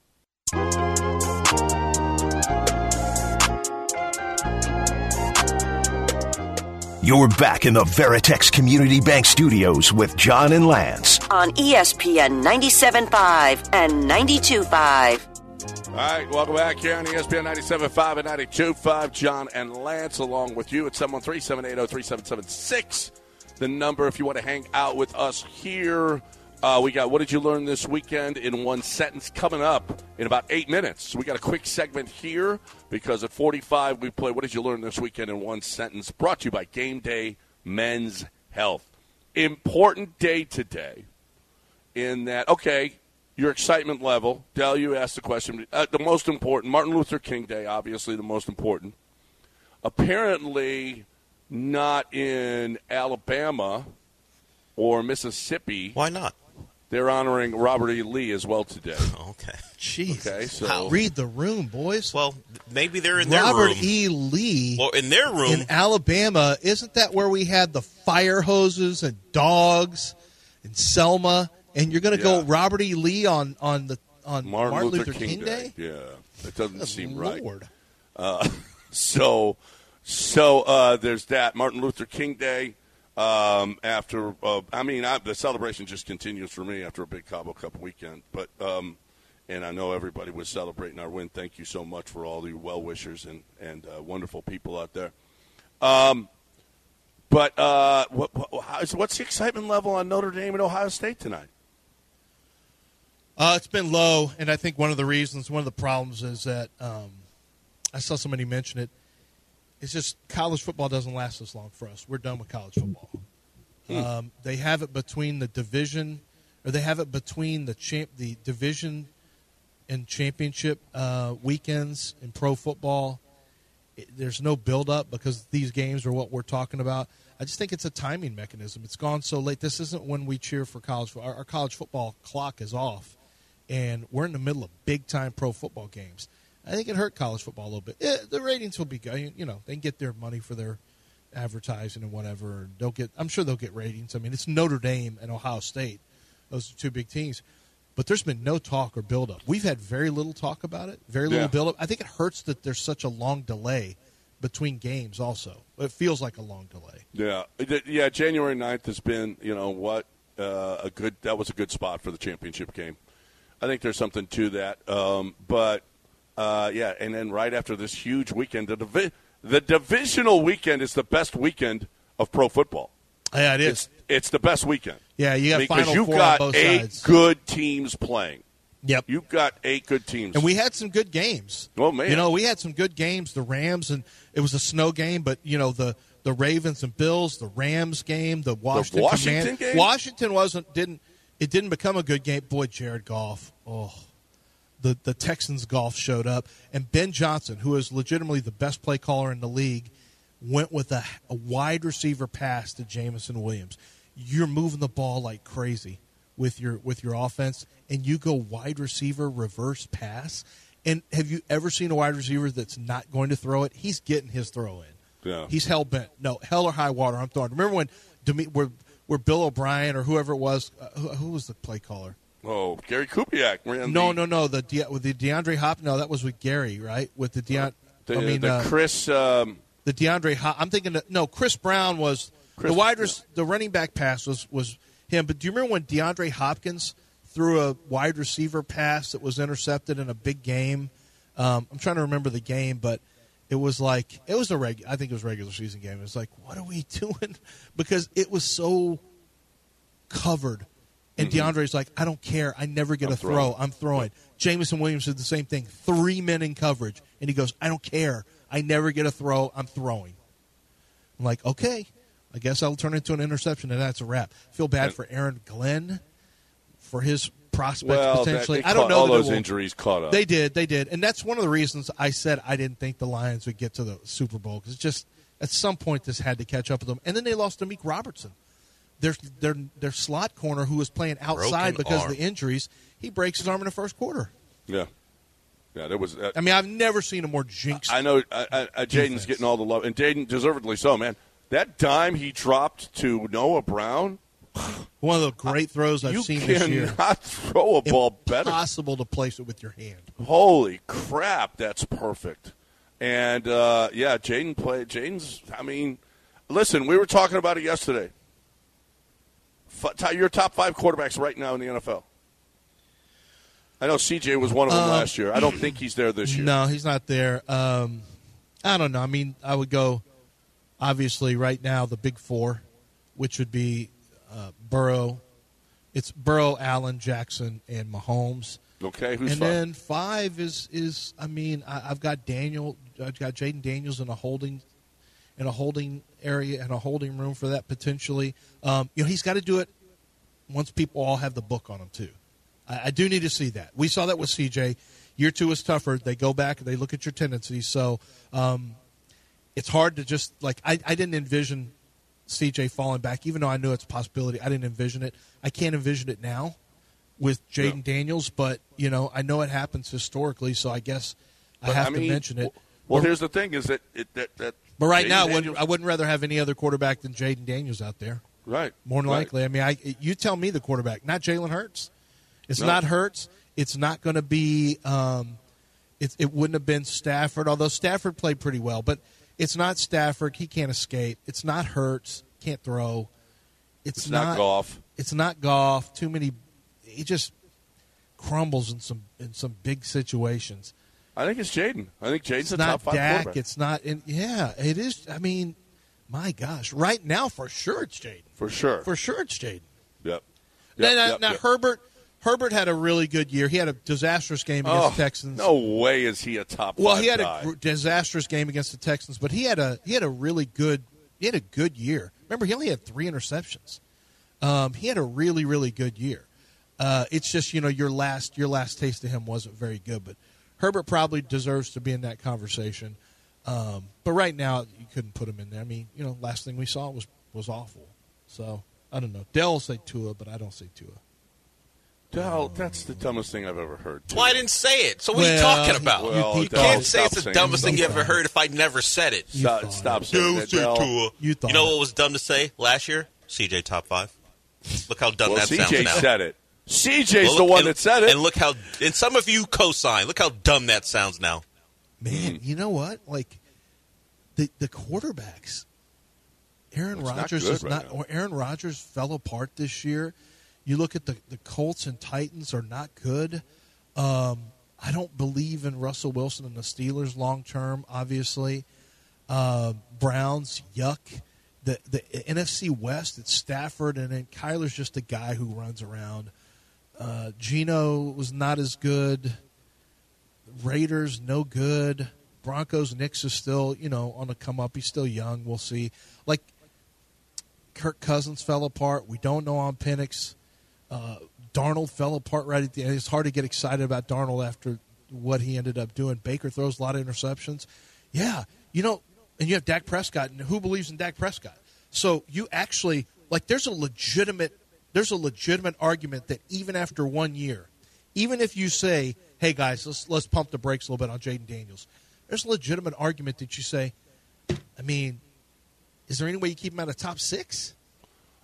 You're back in the Veritex Community Bank Studios with John and Lance. On E S P N ninety-seven point five and ninety-two point five. All right, welcome back here on E S P N ninety-seven point five and ninety-two point five. John and Lance along with you at seven one three, seven eight zero, three seven seven six. The number if you want to hang out with us here. Uh, we got What Did You Learn This Weekend in One Sentence coming up in about eight minutes. So we got a quick segment here because at forty-five we play What Did You Learn This Weekend in One Sentence, brought to you by Game Day Men's Health. Important day today in that, okay, your excitement level. Del, you asked the question. Uh, the most important, Martin Luther King Day, obviously the most important. Apparently not in Alabama or Mississippi. Why not? They're honoring Robert E. Lee as well today. Okay. Jeez. Okay, so How? Read the room, boys. Well, maybe they're in Robert their room. Robert E. Lee. Well, in their room. In Alabama, isn't that where we had the fire hoses and dogs in Selma? And you're going to Yeah. go Robert E. Lee on, on the on Martin, Martin Luther, Luther King, King Day. Day? Yeah, it doesn't Good seem Lord. right. Uh, so, so uh, there's that Martin Luther King Day. Um, after, uh, I mean, I, the celebration just continues for me after a big Cabo Cup weekend. But, um, and I know everybody was celebrating our win. Thank you so much for all the well-wishers and, and uh, wonderful people out there. Um, but uh, what, what, how is, what's the excitement level on Notre Dame and Ohio State tonight? Uh, it's been low, and I think one of the reasons, one of the problems is that um, I saw somebody mention it. It's just college football doesn't last this long for us. We're done with college football. Hmm. Um, they have it between the division, or they have it between the champ, the division and championship uh, weekends in pro football. It, there's no build-up because these games are what we're talking about. I just think it's a timing mechanism. It's gone so late. This isn't when we cheer for college. Our, our college football clock is off, and we're in the middle of big-time pro football games. I think it hurt college football a little bit. Yeah, the ratings will be good. You know, they can get their money for their advertising and whatever. They'll get. I'm sure they'll get ratings. I mean, it's Notre Dame and Ohio State. Those are two big teams. But there's been no talk or build-up. We've had very little talk about it, very little Yeah. build-up. I think it hurts that there's such a long delay between games also. It feels like a long delay. Yeah, yeah. January ninth has been, you know, what uh, a good. That was a good spot for the championship game. I think there's something to that. Um, but uh, yeah, and then right after this huge weekend, the divi- the divisional weekend is the best weekend of pro football. Yeah, it is. It's, it's the best weekend. Yeah, you got because Final you've Four got on both eight sides. good teams playing. Yep. You've got eight good teams. And we had some good games. Oh, man. You know, we had some good games. The Rams, and it was a snow game, but, you know, the, the Ravens and Bills, the Rams game, the Washington, The Washington Command- game? Washington wasn't, didn't, it didn't become a good game. Boy, Jared Goff, oh, the, the Texans Goff showed up. And Ben Johnson, who is legitimately the best play caller in the league, went with a, a wide receiver pass to Jamison Williams. You're moving the ball like crazy with your with your offense, and you go wide receiver reverse pass. And have you ever seen a wide receiver that's not going to throw it? He's getting his throw in. Yeah. He's hell bent. No, hell or high water, I'm throwing. Remember when Demi- where where Bill O'Brien or whoever it was, uh, who, who was the play caller? Oh, Gary Kubiak. ran No, the, no, no. The De, with the DeAndre Hopkins. No, that was with Gary, right? With the Deon. the, I mean, the uh, Chris. Um, the DeAndre. Hop, I'm thinking. That, no, Chris Brown was Chris, the wide. Res, the running back pass was was him. But do you remember when DeAndre Hopkins threw a wide receiver pass that was intercepted in a big game? Um, I'm trying to remember the game, but it was like it was a reg. I think it was a regular season game. It was like, what are we doing? Because it was so covered. And mm-hmm. DeAndre's like, I don't care. I never get I'm a throw. throwing. I'm throwing. Jameson Williams did the same thing. Three men in coverage. And he goes, I don't care. I never get a throw. I'm throwing. I'm like, okay. I guess I'll turn it into an interception, and that's a wrap. Feel bad and, for Aaron Glenn for his prospects well, potentially. That, I don't caught, know. All that those will, injuries caught up. They did. They did. And that's one of the reasons I said I didn't think the Lions would get to the Super Bowl, because just at some point this had to catch up with them. And then they lost to Meek Robertson. Their, their, their slot corner, who was playing outside Broken because arm. of the injuries, he breaks his arm in the first quarter. Yeah. Yeah, there was. Uh, I mean, I've never seen a more jinxed. I know I, I, I, Jaden's getting all the love, and Jaden deservedly so, man. That dime he dropped to Noah Brown. One of the great throws I've you seen this year. You cannot throw a ball better. Impossible to place it with your hand. Holy crap, that's perfect. And, uh, yeah, Jaden played. Jaden's, I mean, listen, we were talking about it yesterday. Your top five quarterbacks right now in the N F L. I know C J was one of them um, last year. I don't think he's there this year. No, he's not there. Um, I don't know. I mean, I would go, obviously, right now, the big four, which would be uh, Burrow. It's Burrow, Allen, Jackson, and Mahomes. Okay, who's and five? And then five is, is I mean, I, I've got Daniel. I've got Jaden Daniels in a holding in a holding area and a holding room for that potentially. Um, you know, he's got to do it once people all have the book on him, too. I do need to see that. We saw that with C J. Year two is tougher. They go back and they look at your tendencies. So um, it's hard to just, like, I, I didn't envision C J falling back, even though I knew it's a possibility. I didn't envision it. I can't envision it now with Jaden yeah. Daniels, but, you know, I know it happens historically, so I guess I but, have I mean, to mention it. Well, but, here's the thing is that – that, that But right Jaden now, Daniels, I wouldn't, I wouldn't rather have any other quarterback than Jaden Daniels out there. Right. More than right. likely. I mean, I you tell me the quarterback, not Jalen Hurts. It's no. not Hurts. It's not going to be um, – it, it wouldn't have been Stafford, although Stafford played pretty well. But it's not Stafford. He can't escape. It's not Hurts. Can't throw. It's, it's not, not Goff. It's not Goff. Too many – he just crumbles in some in some big situations. I think it's Jaden. I think Jaden's it's a not top five Dak. quarterback. It's not – yeah, it is – I mean, my gosh. Right now, for sure it's Jaden. For sure. For sure it's Jaden. Yep. Now, Yep, now, yep, now yep. Herbert Herbert had a really good year. He had a disastrous game against oh, the Texans. No way is he a top well, five he had guy. a gr- disastrous game against the Texans, but he had a he had a really good he had a good year. Remember, he only had three interceptions. Um, he had a really really good year. Uh, it's just, you know, your last your last taste of him wasn't very good, but Herbert probably deserves to be in that conversation. Um, but right now, you couldn't put him in there. I mean, you know, last thing we saw was was awful. So I don't know. Dell will say Tua, but I don't say Tua. Dell, that's the dumbest thing I've ever heard. Well, I didn't say it. So what well, are you talking about? Well, you Dell, can't say it's the saying dumbest it. thing you ever heard if I never said it. You Stop, stop saying that, Dell. Dell. You, thought You know what was dumb to say last year? C J top five. Look how dumb Well, that C sounds J now. said it. C J's Well, the look- one and- that said it. And look how, and some of you co-sign. Look how dumb that sounds now. Man, Mm-hmm. you know what? Like the the quarterbacks, Aaron It's not Rodgers good is right not. now. Or Aaron Rodgers fell apart this year. You look at the the Colts and Titans are not good. Um, I don't believe in Russell Wilson and the Steelers long term. Obviously, uh, Browns yuck. The the N F C West, it's Stafford, and then Kyler's just a guy who runs around. Uh, Geno was not as good. Raiders, no good. Broncos, Knicks is still, you know, on the come up. He's still young. We'll see. Like, Kirk Cousins fell apart. We don't know on Penix. Uh, Darnold fell apart right at the end. It's hard to get excited about Darnold after what he ended up doing. Baker throws a lot of interceptions. Yeah, you know, and you have Dak Prescott, and who believes in Dak Prescott? So you actually, like, there's a legitimate, there's a legitimate argument that even after one year, even if you say, hey, guys, let's let's pump the brakes a little bit on Jaden Daniels, there's a legitimate argument that you say, I mean, is there any way you keep him out of top six?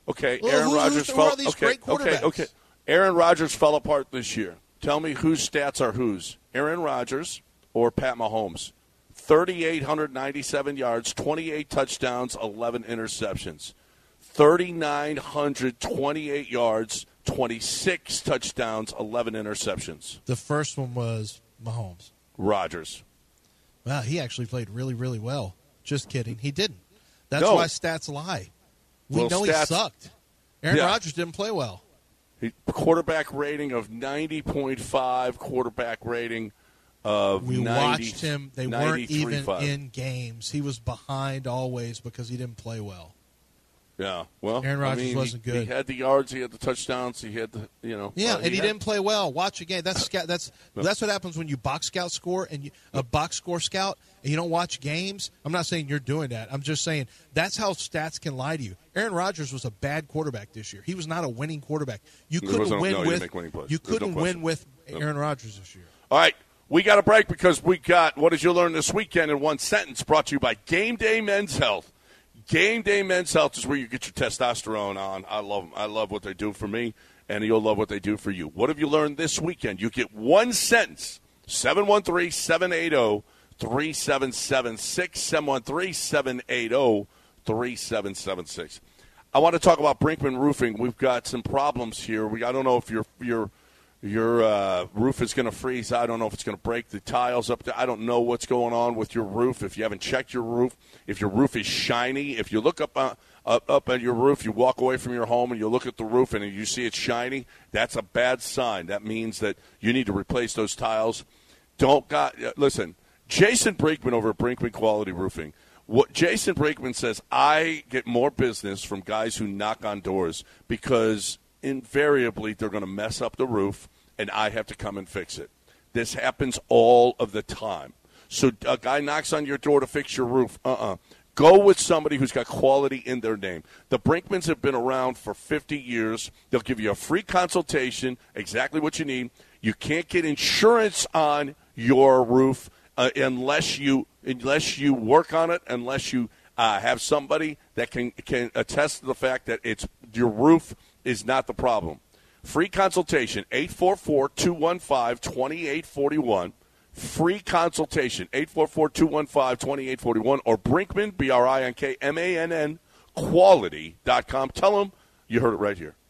Okay, Well, Aaron who- Rodgers who fell. are these okay, great okay, quarterbacks? okay. Aaron Rodgers fell apart this year. Tell me whose stats are whose? Aaron Rodgers or Pat Mahomes? three thousand eight hundred ninety-seven yards, twenty-eight touchdowns, eleven interceptions. three thousand nine hundred twenty-eight yards, twenty-six touchdowns, eleven interceptions. The first one was Mahomes. Rodgers. Wow, he actually played really, really well. Just kidding. He didn't. That's No. why stats lie. We Well, know he stats- sucked. Aaron Yeah. Rodgers didn't play well. He, quarterback rating of ninety point five, quarterback rating of We ninety, watched him. They weren't ninety-three even five. in games. He was behind always because he didn't play well. Yeah, well, Aaron Rodgers I mean, wasn't he, good. He had the yards, he had the touchdowns, he had the, you know. Yeah, uh, and he, had- didn't play well. Watch a game. That's scout. That's No. that's what happens when you box scout score and you, a box score scout and you don't watch games. I'm not saying you're doing that. I'm just saying that's how stats can lie to you. Aaron Rodgers was a bad quarterback this year. He was not a winning quarterback. You He couldn't wasn't- win no, he didn't with make winning plays. you There's no couldn't question. win with No. Aaron Rodgers this year. All right, we got a break because we got What Did You Learn This Weekend in One Sentence, brought to you by Game Day Men's Health. Game Day Men's Health is where you get your testosterone on. I love them. I love what they do for me, and you'll love what they do for you. What have you learned this weekend? You get one sentence. seven one three, seven eight zero, three seven seven six, seven one three, seven eight zero, three seven seven six. I want to talk about Brinkman Roofing. We've got some problems here. We I don't know if you're you're Your uh, roof is going to freeze. I don't know if it's going to break the tiles up there. I don't know what's going on with your roof. If you haven't checked your roof, if your roof is shiny, if you look up uh, up, up at your roof, you walk away from your home and you look at the roof and you see it's shiny, that's a bad sign. That means that you need to replace those tiles. Don't got uh, listen, Jason Brinkman over at Brinkman Quality Roofing. What Jason Brinkman says, I get more business from guys who knock on doors because invariably they're going to mess up the roof and I have to come and fix it. This happens all of the time. So a guy knocks on your door to fix your roof. Uh-uh. Go with somebody who's got quality in their name. The Brinkmans have been around for fifty years. They'll give you a free consultation, exactly what you need. You can't get insurance on your roof uh, unless you unless you work on it, unless you uh, have somebody that can can attest to the fact that it's your roof is not the problem. Free consultation, eight four four, two one five, two eight four one. Free consultation, eight four four, two one five, two eight four one, or Brinkman, B R I N K M A N N, quality dot com. Tell them you heard it right here.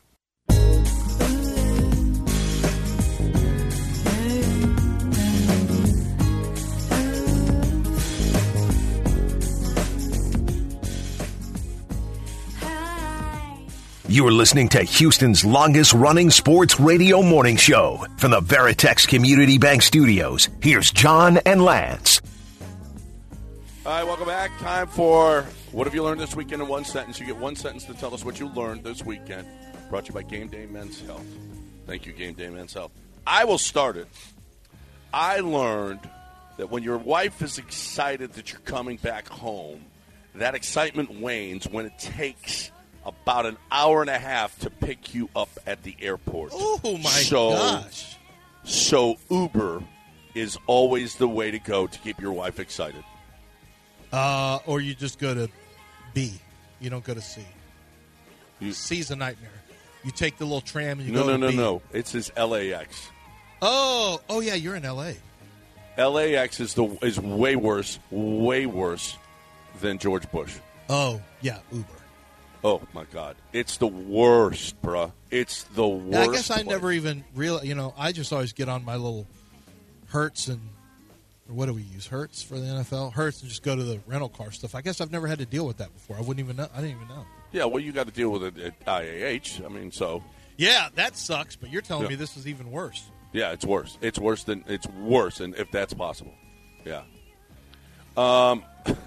You're listening to Houston's longest-running sports radio morning show from the Veritex Community Bank Studios. Here's John and Lance. All right, welcome back. Time for What Have You Learned This Weekend in One Sentence. You get one sentence to tell us what you learned this weekend. Brought to you by Game Day Men's Health. Thank you, Game Day Men's Health. I will start it. I learned that when your wife is excited that you're coming back home, that excitement wanes when it takes about an hour and a half to pick you up at the airport. Oh, my so, gosh. So Uber is always the way to go to keep your wife excited. Uh, or you just go to B. You don't go to C. You, C's a nightmare. You take the little tram and you no, go no, to no, B. no. It's his L A X. Oh, oh yeah, you're in L A. L A X is the is way worse, way worse than George Bush. Oh, yeah, Uber. Oh, my God. It's the worst, bruh. It's the worst. Yeah, I guess I place. never even real. You know, I just always get on my little Hertz and or what do we use? Hertz for the N F L? Hertz and just go to the rental car stuff. I guess I've never had to deal with that before. I wouldn't even know. I didn't even know. Yeah, well, you got to deal with it at I A H. I mean, so. Yeah, that sucks, but you're telling Yeah. me this is even worse. Yeah, it's worse. It's worse than it's worse, and if that's possible. Yeah. Um,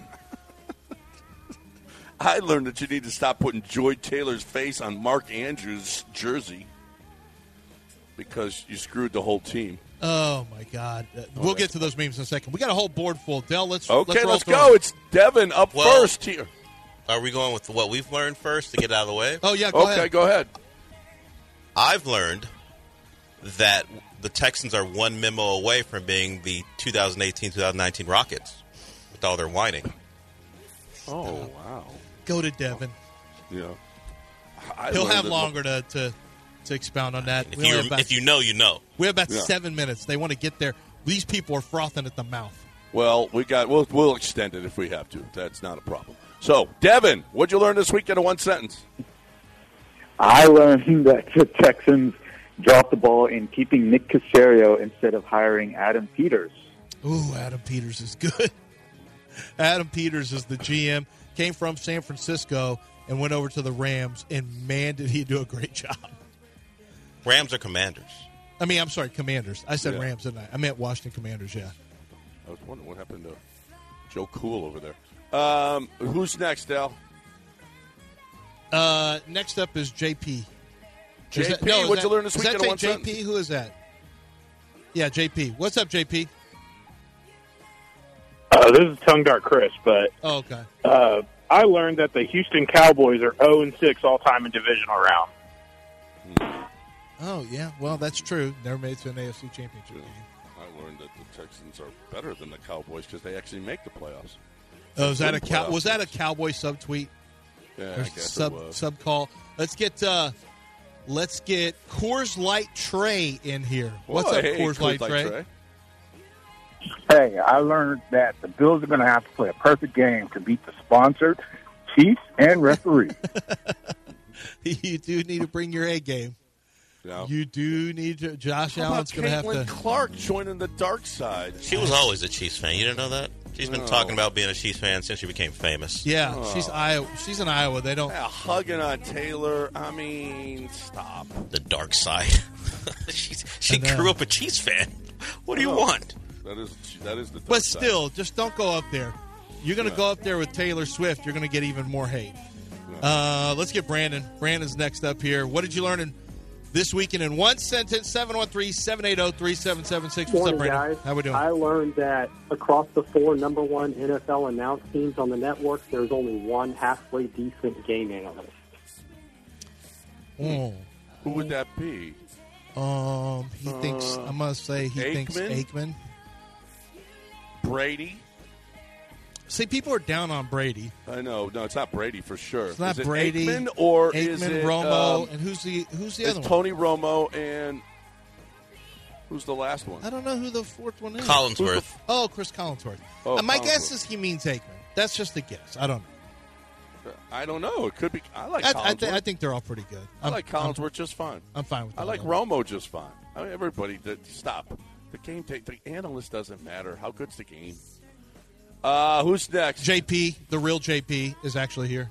I learned that you need to stop putting Joy Taylor's face on Mark Andrews' jersey because you screwed the whole team. Oh my God! Uh, we'll get to those memes in a second. We got a whole board full. Dell, let's Okay, let's, roll let's through go. them. It's Devin up Well- first here. Are we going with what we've learned first to get out of the way? Oh yeah, go Okay, ahead. go ahead. I've learned that the Texans are one memo away from being the twenty eighteen twenty nineteen Rockets with all their whining. Oh, wow. Go to Devin. Yeah. I He'll learned have that- longer to, to to expound on that. If We only you, have about, if you know, you know. we have about Yeah. seven minutes. They want to get there. These people are frothing at the mouth. Well, we got. We'll we'll extend it if we have to. That's not a problem. So, Devin, what'd you learn this weekend in one sentence? I learned that the Texans dropped the ball in keeping Nick Caserio instead of hiring Adam Peters. Ooh, Adam Peters is good. Adam Peters is the G M. Came from San Francisco and went over to the Rams, and man, did he do a great job. Rams are Commanders. I mean, I'm sorry, Commanders. I said Yeah. Rams, didn't I? I meant Washington Commanders, yeah. I was wondering what happened to Joe Cool over there. Um, who's next, Dal? Uh, next up is J P. J P, Is that- no, is what'd you that- learn this is weekend that in one J P? sentence? Who is that? Yeah, J P. What's up, J P? Uh, this is Tongue Dark Chris, but Oh, okay. uh, I learned that the Houston Cowboys are oh and six all time in divisional round. Oh, yeah. Well, that's true. Never made it to an A F C Championship game. I learned that the Texans are better than the Cowboys because they actually make the playoffs. Oh, was that a Good cow- playoff was that a teams. Cowboy subtweet? Yeah, Or I guess sub it was. sub call. Let's get uh, let's get Coors Light Trey in here. What's Whoa, up, hey, Coors, Light, Trey? Trey? Hey, I learned that the Bills are going to have to play a perfect game to beat the sponsor, Chiefs, and referee. You do need to bring your A game. Yeah. You do need to. Josh How Allen's about going to have Caitlin to. Clark joining the dark side? She was always a Chiefs fan. You didn't know that? She's been No. talking about being a Chiefs fan since she became famous. Yeah, Oh. she's Iowa. She's in Iowa. They don't. Yeah, hugging on Taylor. I mean, stop. The dark side. she she I know. grew up a Chiefs fan. What do you Oh. want? That is that is the. dark But side. still, just don't go up there. You're going to Yeah. go up there with Taylor Swift. You're going to get even more hate. Uh, let's get Brandon. Brandon's next up here. What did you learn in this weekend in one sentence? seven one three, seven eight zero, three seven seven six. What's Morning, up, Brandon? guys. How we doing? I learned that across the four number one N F L announced teams on the network, there's only one halfway decent game analyst. Oh. Who would that be? Um, he thinks. Uh, I'm gonna say he thinks Aikman? Aikman. Brady? See, people are down on Brady. I know. No, it's not Brady for sure. It's not is it Brady. Aikman or Aikman, is it Romo, um, and who's the who's the it's other one? Tony Romo and who's the last one? I don't know who the fourth one is. Collinsworth. Who's the- oh, Chris Collinsworth. Oh, Uh, my Collinsworth. guess is he means Aikman. That's just a guess. I don't know. I don't know. It could be. I like. I, I, Collinsworth. th- I think they're all pretty good. I I'm- like Collinsworth just fine. I'm fine with I all like of them. Romo just fine. I mean, everybody, that stop. The game, take the analyst doesn't matter. How good's the game? Uh, who's next? J P, the real J P, is actually here.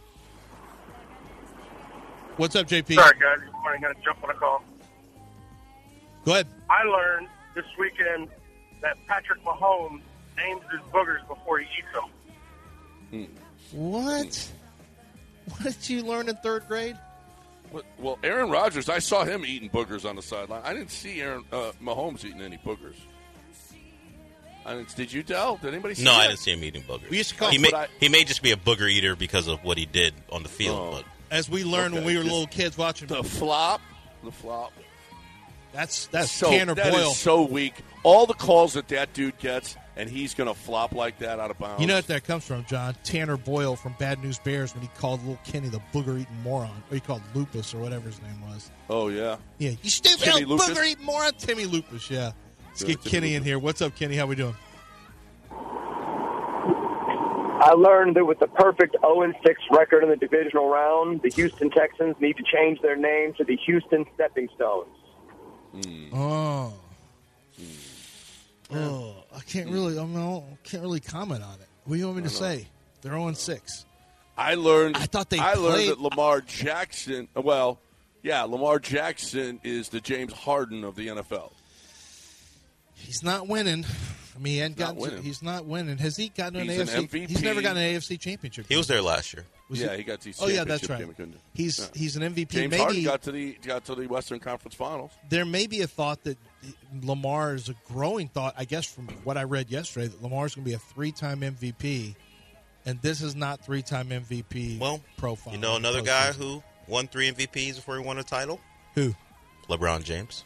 What's up, J P? Sorry, guys. Good morning. Got to jump on a call. Go ahead. I learned this weekend that Patrick Mahomes names his boogers before he eats them. What? What did you learn in third grade? What- Well, Aaron Rodgers, I saw him eating boogers on the sideline. I didn't see Aaron uh, Mahomes eating any boogers. I didn't, did you, Del? Did anybody see No, that? I didn't see him eating boogers. We used to call he, him- may, but I- he may just be a booger eater because of what he did on the field. Oh. But As we learned when Okay, we were just little kids watching. The flop. The flop. That's that's so, Tanner that Boyle. is so weak. All the calls that that dude gets, and he's going to flop like that out of bounds. You know what that comes from, John? Tanner Boyle from Bad News Bears when he called little Kenny the booger-eating moron. Or he called Lupus or whatever his name was. Oh, yeah. Yeah, you stupid Timmy little Lucas? booger-eating moron. Timmy Lupus, yeah. Let's Yeah, get Timmy Kenny in Lucas. here. What's up, Kenny? How we doing? I learned that with the perfect oh and six record in the divisional round, the Houston Texans need to change their name to the Houston Stepping Stones. Oh. Oh, I can't really, I mean, I can't really comment on it. What do you want me to say? They're oh and six. I learned. I thought they I learned played- that Lamar Jackson. Well, yeah, Lamar Jackson is the James Harden of the N F L. He's not winning. I mean, he hadn't Not gotten. winning. He's not winning. Has he gotten an He's A an F C? M V P. He's never gotten an A F C championship. he was there last year. Was yeah, he- he got the Oh yeah, that's championship right. game, he couldn't do. He's Yeah. he's an M V P. James Maybe Harden got to the got to the Western Conference Finals. there may be a thought that Lamar is a growing thought. I guess from what I read yesterday, that Lamar's going to be a three-time M V P, and this is not three-time M V P Well, profile. You know another guy postseason. who won three M V Ps before he won a title? Who? LeBron James.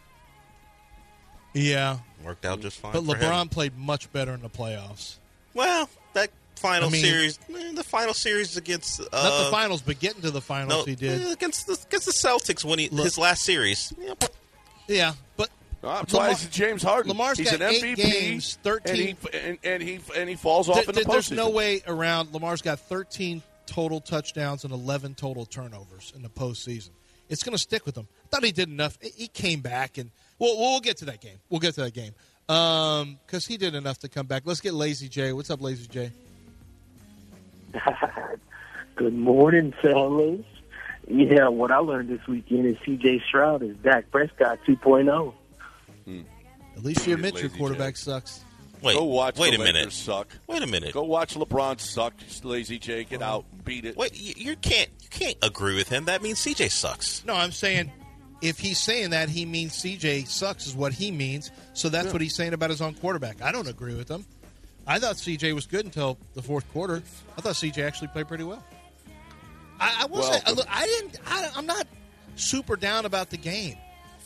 Yeah, Worked out just fine but for him. LeBron played much better in the playoffs. Well, that final I mean, series, eh, the final series against uh, not the finals, but getting to the finals, no, he did eh, against the, against the Celtics when he Look, his last series. Yeah, but, yeah, but Oh, that's why he's James Harden. Lamar's he's got an eight M V P, games, thirteen, and he and, and he and he falls off th- in the th- There's postseason. no way around. Lamar's got thirteen total touchdowns and eleven total turnovers in the postseason. It's going to stick with him. I thought he did enough. He came back, and we'll we'll get to that game. We'll get to that game um, because he did enough to come back. Let's get Lazy J. What's up, Lazy J? Good morning, fellas. Yeah, what I learned this weekend is C J Stroud is Dak Prescott two point oh. Hmm. At least you admit your quarterback sucks. Wait, Go watch wait the a Lakers minute. suck. Wait a minute. Go watch LeBron suck. Lazy J, get out, beat it. Wait, you, you can't you can't agree with him. That means C J sucks. No, I'm saying if he's saying that, he means C J sucks is what he means. So that's Yeah. what he's saying about his own quarterback. I don't agree with him. I thought C J was good until the fourth quarter. I thought C J actually played pretty well. I, I will Well, say, I, look, I didn't. I, I'm not super down about the game.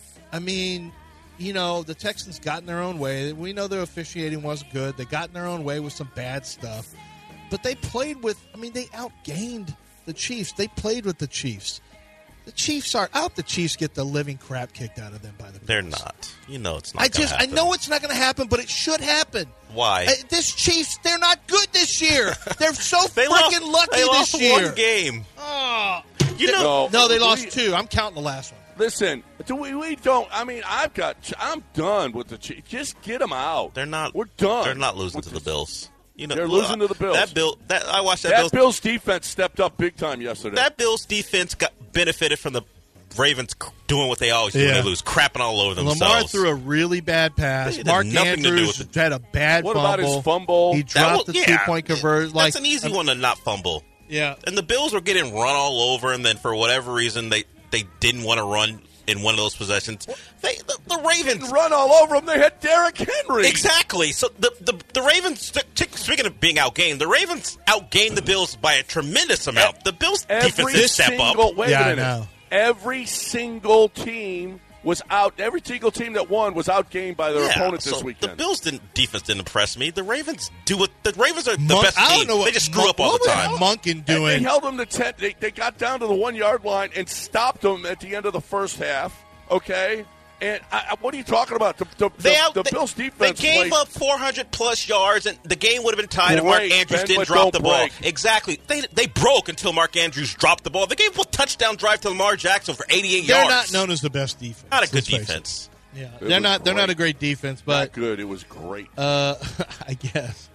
I mean, you know, the Texans got in their own way. We know their officiating wasn't good. They got in their own way with some bad stuff. But they played with, I mean, they outgained the Chiefs. They played with the Chiefs. The Chiefs are, I hope the Chiefs get the living crap kicked out of them by the Bills. They're not. You know it's not. I gonna just, happen. I know it's not going to happen, but it should happen. Why? Uh, this Chiefs, they're not good this year. They're so They freaking lost- lucky they this lost year. one game. Oh, You know, no, they we- lost two. I'm counting the last one. Listen, do we, we don't. I mean, I've got. I'm done with the Chiefs. Just get them out. They're not. We're done. They're not losing with to this. the Bills. You know, They're look, losing to the Bills. That Bill. That I watched that, That Bills. Bills defense stepped up big time yesterday. That Bills defense got benefited from the Ravens c- doing what they always do Yeah. when they lose, crapping all over themselves. Lamar threw a really bad pass. It had Mark nothing to do Andrews with had a bad What fumble. about his fumble? He That dropped was- the yeah, two-point conversion. Like, That's an easy one to not fumble. Yeah. And the Bills were getting run all over, and then for whatever reason, they, they didn't want to run in one of those possessions. They the, the Ravens run all over them. They had Derrick Henry. Exactly. So the the, the Ravens. Speaking of being outgained, the Ravens outgained the Bills by a tremendous amount. The Bills defense Every didn't step single, up. Wait Yeah, a I minute. know. Every single team was out. Every single team that won was outgained by their Yeah, opponent so this weekend. The Bills didn't defense didn't impress me. The Ravens do what the Ravens are the Monk- best I don't team. know what they just screw Monk- up all what the was time. Monken And they doing? held them to ten. They, they got down to the one yard line and stopped them at the end of the first half. Okay, and I, I, what are you talking about? The, the, They the, out, the they, Bills they defense gave played, up four hundred plus yards, and the game would have been tied if Mark Break, Andrews Ben, didn't but drop don't the ball. break. Exactly. They they broke until Mark Andrews dropped the ball. They gave a touchdown drive to Lamar Jackson for eighty-eight They're yards. not known as the best defense. Not a good let's face it. defense. Yeah, It they're was not. They're not great. a great defense, not but good. It was great. uh, I guess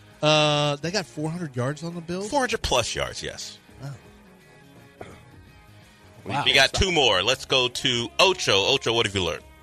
uh, they got four hundred yards on the Bills. four hundred plus yards, yes. Wow. We got two more. Let's go to Ocho. Ocho, what have you learned?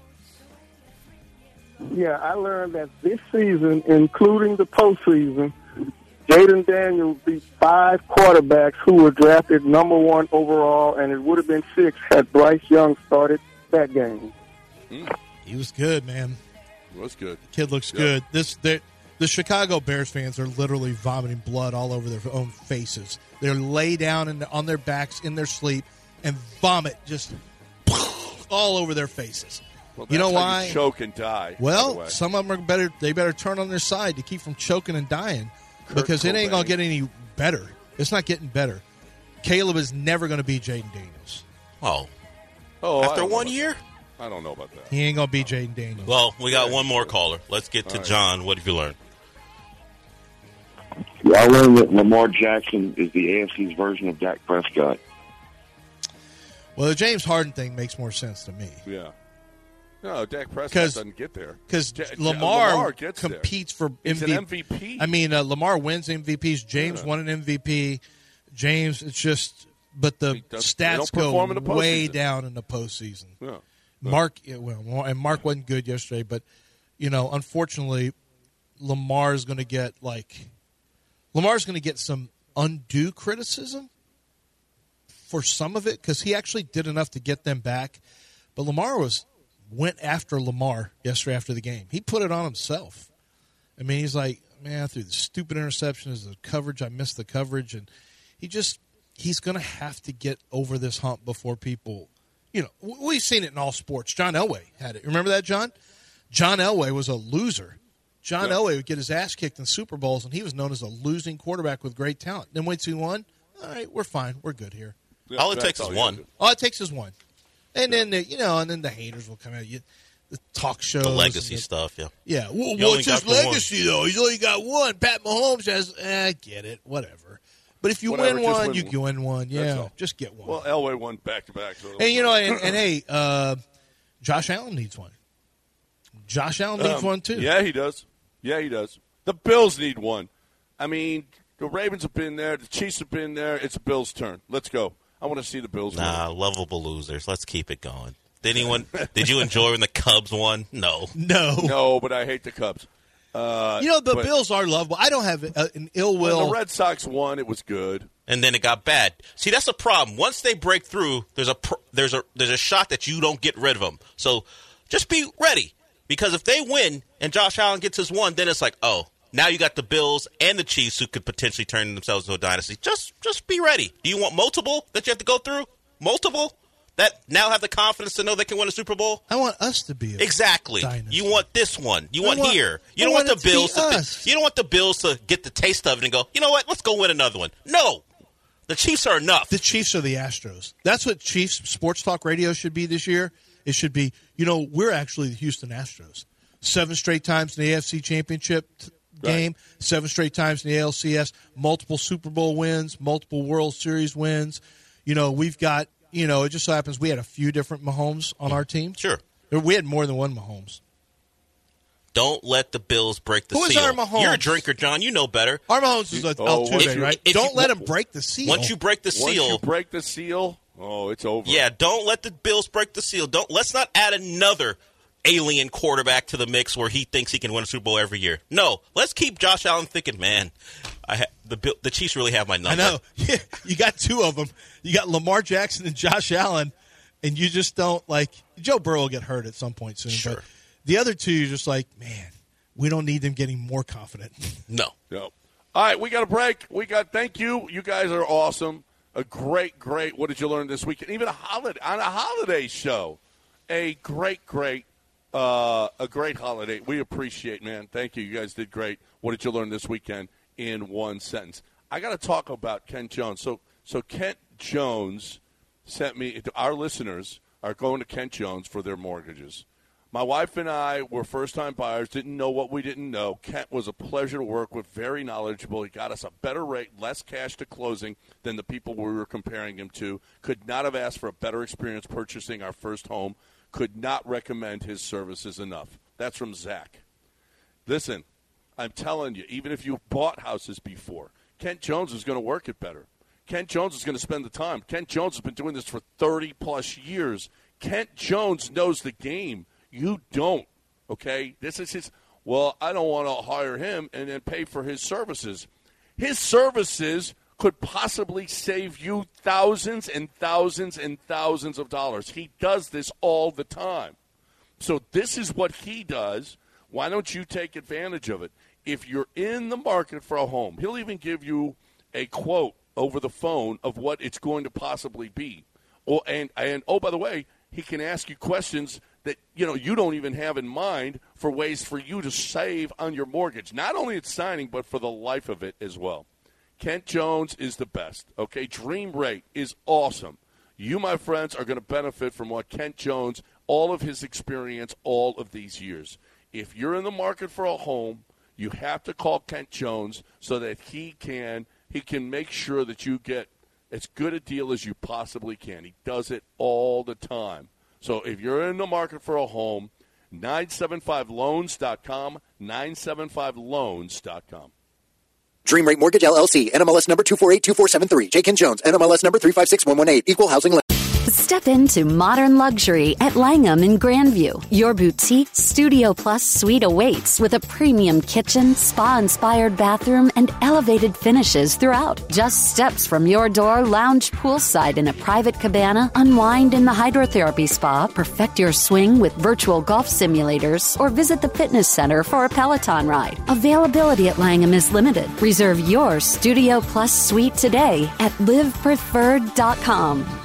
Yeah, I learned that this season, including the postseason, Jaden Daniels beat five quarterbacks who were drafted number one overall, and it would have been six had Bryce Young started that game. He was good, man. It was good. Kid looks Yep. good. This the the Chicago Bears fans are literally vomiting blood all over their own faces. They lay down in, on their backs in their sleep and vomit just all over their faces. Well, you know that's how why? You choke and die. by the Well, way. some of them are better. They better turn on their side to keep from choking and dying, Kurt because it ain't Cobain. gonna get any better. It's not getting better. Caleb is never gonna be Jaden Daniels. Oh. Oh, I After don't know one about- year? I don't know about that. He ain't gonna be Jaden Daniels. Well, we got one more caller. Let's get to All right. John. What have you learned? Yeah, I learned that Lamar Jackson is the A F C's version of Dak Prescott. Well, the James Harden thing makes more sense to me. Yeah. No, Dak Prescott 'Cause- doesn't get there. Because Ja- Ja- Lamar, Lamar gets there. competes for He's M V P. an M V P. I mean, uh, Lamar wins M V Ps. James Yeah. won an M V P. James, it's just, but the He does- they stats don't go perform in the way postseason. down in the postseason. Yeah. Mark, yeah, well, and Mark wasn't good yesterday, but you know, unfortunately, Lamar's going to get like Lamar's going to get some undue criticism for some of it because he actually did enough to get them back. But Lamar was went after Lamar yesterday after the game. He put it on himself. I mean, he's like, man, I threw the stupid interception as the coverage. I missed the coverage, and he just he's going to have to get over this hump before people. You know, w- we've seen it in all sports. John Elway had it. Remember that, John? John Elway was a loser. John Yeah. Elway would get his ass kicked in Super Bowls, and he was known as a losing quarterback with great talent. Then once he won, all right, we're fine. We're good here. Yeah, all it that's takes is all you one. have to do. All it takes is one. And then, the, you know, and then the haters will come out. You, the talk shows. The legacy and the, stuff, yeah. Yeah. Well, You only what's his got the one. legacy, though? He's only got one. Pat Mahomes has, eh, get it, whatever. But if you Whatever, win just one, win you one. can win one. That's Yeah, all. just get one. Well, Elway won back to back. So and, you know, and, and hey, uh, Josh Allen needs one. Josh Allen needs Um, one, too. Yeah, he does. Yeah, he does. The Bills need one. I mean, the Ravens have been there. The Chiefs have been there. It's Bills' turn. Let's go. I want to see the Bills win. Nah, lovable losers. Let's keep it going. Did anyone? Did you enjoy when the Cubs won? No. No. No, but I hate the Cubs. Uh, You know, the but Bills are lovable. I don't have uh, an ill When will. the Red Sox won, it was good. And then it got bad. See, that's a problem. Once they break through, there's a pr- there's a there's a shot that you don't get rid of them. So just be ready, because if they win and Josh Allen gets his one, then it's like, oh, now you got the Bills and the Chiefs who could potentially turn themselves into a dynasty. Just just be ready. Do you want multiple that you have to go through? Multiple that now have the confidence to know they can win a Super Bowl? I want us to be a Exactly. dynasty. You want this one. You I want, want- here. You I don't want, want the it to be Bills to, us. th- you don't want the Bills to get the taste of it and go, you know what? Let's go win another one. No. The Chiefs are enough. The Chiefs are the Astros. That's what Chiefs sports talk radio should be this year. It should be, you know, we're actually the Houston Astros. Seven straight times in the A F C Championship t- game, seven straight times in the A L C S, multiple Super Bowl wins, multiple World Series wins. You know, we've got, you know, it just so happens we had a few different Mahomes on our team. Sure. We had more than one Mahomes. Don't let the Bills break the Who is seal. our Mahomes? You're a drinker, John. You know better. Our Mahomes is like Oh, Altuve, once you- right? if Don't you- let him break the seal. Once you break the Once seal, you break the seal, oh, it's over. yeah, don't let the Bills break the seal. Don't let's not add another alien quarterback to the mix where he thinks he can win a Super Bowl every year. No, let's keep Josh Allen thinking, man, I ha- the Bill- the Chiefs really have my number. I know. Yeah, you got two of them. You got Lamar Jackson and Josh Allen, and you just don't like Joe Burrow will get hurt at some point soon. Sure. But the other two, you're just like, man, we don't need them getting more confident. No. No. All right, we got a break. We got. Thank you. You guys are awesome. A great, great. What did you learn this weekend? Even a holiday on a holiday show. A great, great, uh, a great holiday. We appreciate, man. Thank you. You guys did great. What did you learn this weekend in one sentence? I got to talk about Kent Jones. So, so Kent Jones sent me. Our listeners are going to Kent Jones for their mortgages. My wife and I were first-time buyers, didn't know what we didn't know. Kent was a pleasure to work with, very knowledgeable. He got us a better rate, less cash to closing than the people we were comparing him to. Could not have asked for a better experience purchasing our first home. Could not recommend his services enough. That's from Zach. Listen, I'm telling you, even if you bought houses before, Kent Jones is going to work it better. Kent Jones is going to spend the time. Kent Jones has been doing this for thirty-plus years. Kent Jones knows the game. You don't, okay? This is his, well, I don't want to hire him and then pay for his services. His services could possibly save you thousands and thousands and thousands of dollars. He does this all the time. So this is what he does. Why don't you take advantage of it? If you're in the market for a home, he'll even give you a quote over the phone of what it's going to possibly be. Oh, and, and oh, by the way, he can ask you questions that, you know, you don't even have in mind for ways for you to save on your mortgage. Not only at signing, but for the life of it as well. Kent Jones is the best, okay? Dream Rate is awesome. You, my friends, are going to benefit from what Kent Jones, all of his experience, all of these years. If you're in the market for a home, you have to call Kent Jones so that he can he can make sure that you get as good a deal as you possibly can. He does it all the time. So if you're in the market for a home, nine seven five loans dot com, nine seven five loans dot com. Dream Rate Mortgage, L L C, N M L S number two four eight two four seven three. J. Ken Jones, N M L S number three five six one one eight. Equal housing lender. Step into modern luxury at Langham in Grandview. Your boutique Studio Plus suite awaits with a premium kitchen, spa-inspired bathroom, and elevated finishes throughout. Just steps from your door, lounge poolside in a private cabana, unwind in the hydrotherapy spa, perfect your swing with virtual golf simulators, or visit the fitness center for a Peloton ride. Availability at Langham is limited. Reserve your Studio Plus suite today at live preferred dot com.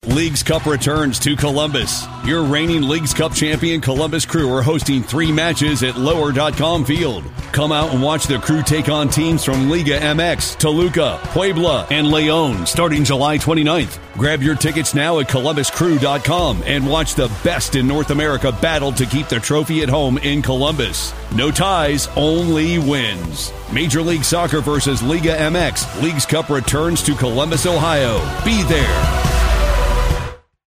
Leagues Cup returns to Columbus. Your reigning Leagues Cup champion Columbus Crew are hosting three matches at lower dot com Field. Come out and watch the Crew take on teams from Liga M X, Toluca, Puebla, and Leon starting July twenty-ninth. Grab your tickets now at columbus crew dot com and watch the best in North America battle to keep the trophy at home in Columbus. No ties, only wins. Major League Soccer versus Liga M X. Leagues Cup returns to Columbus, Ohio. Be there.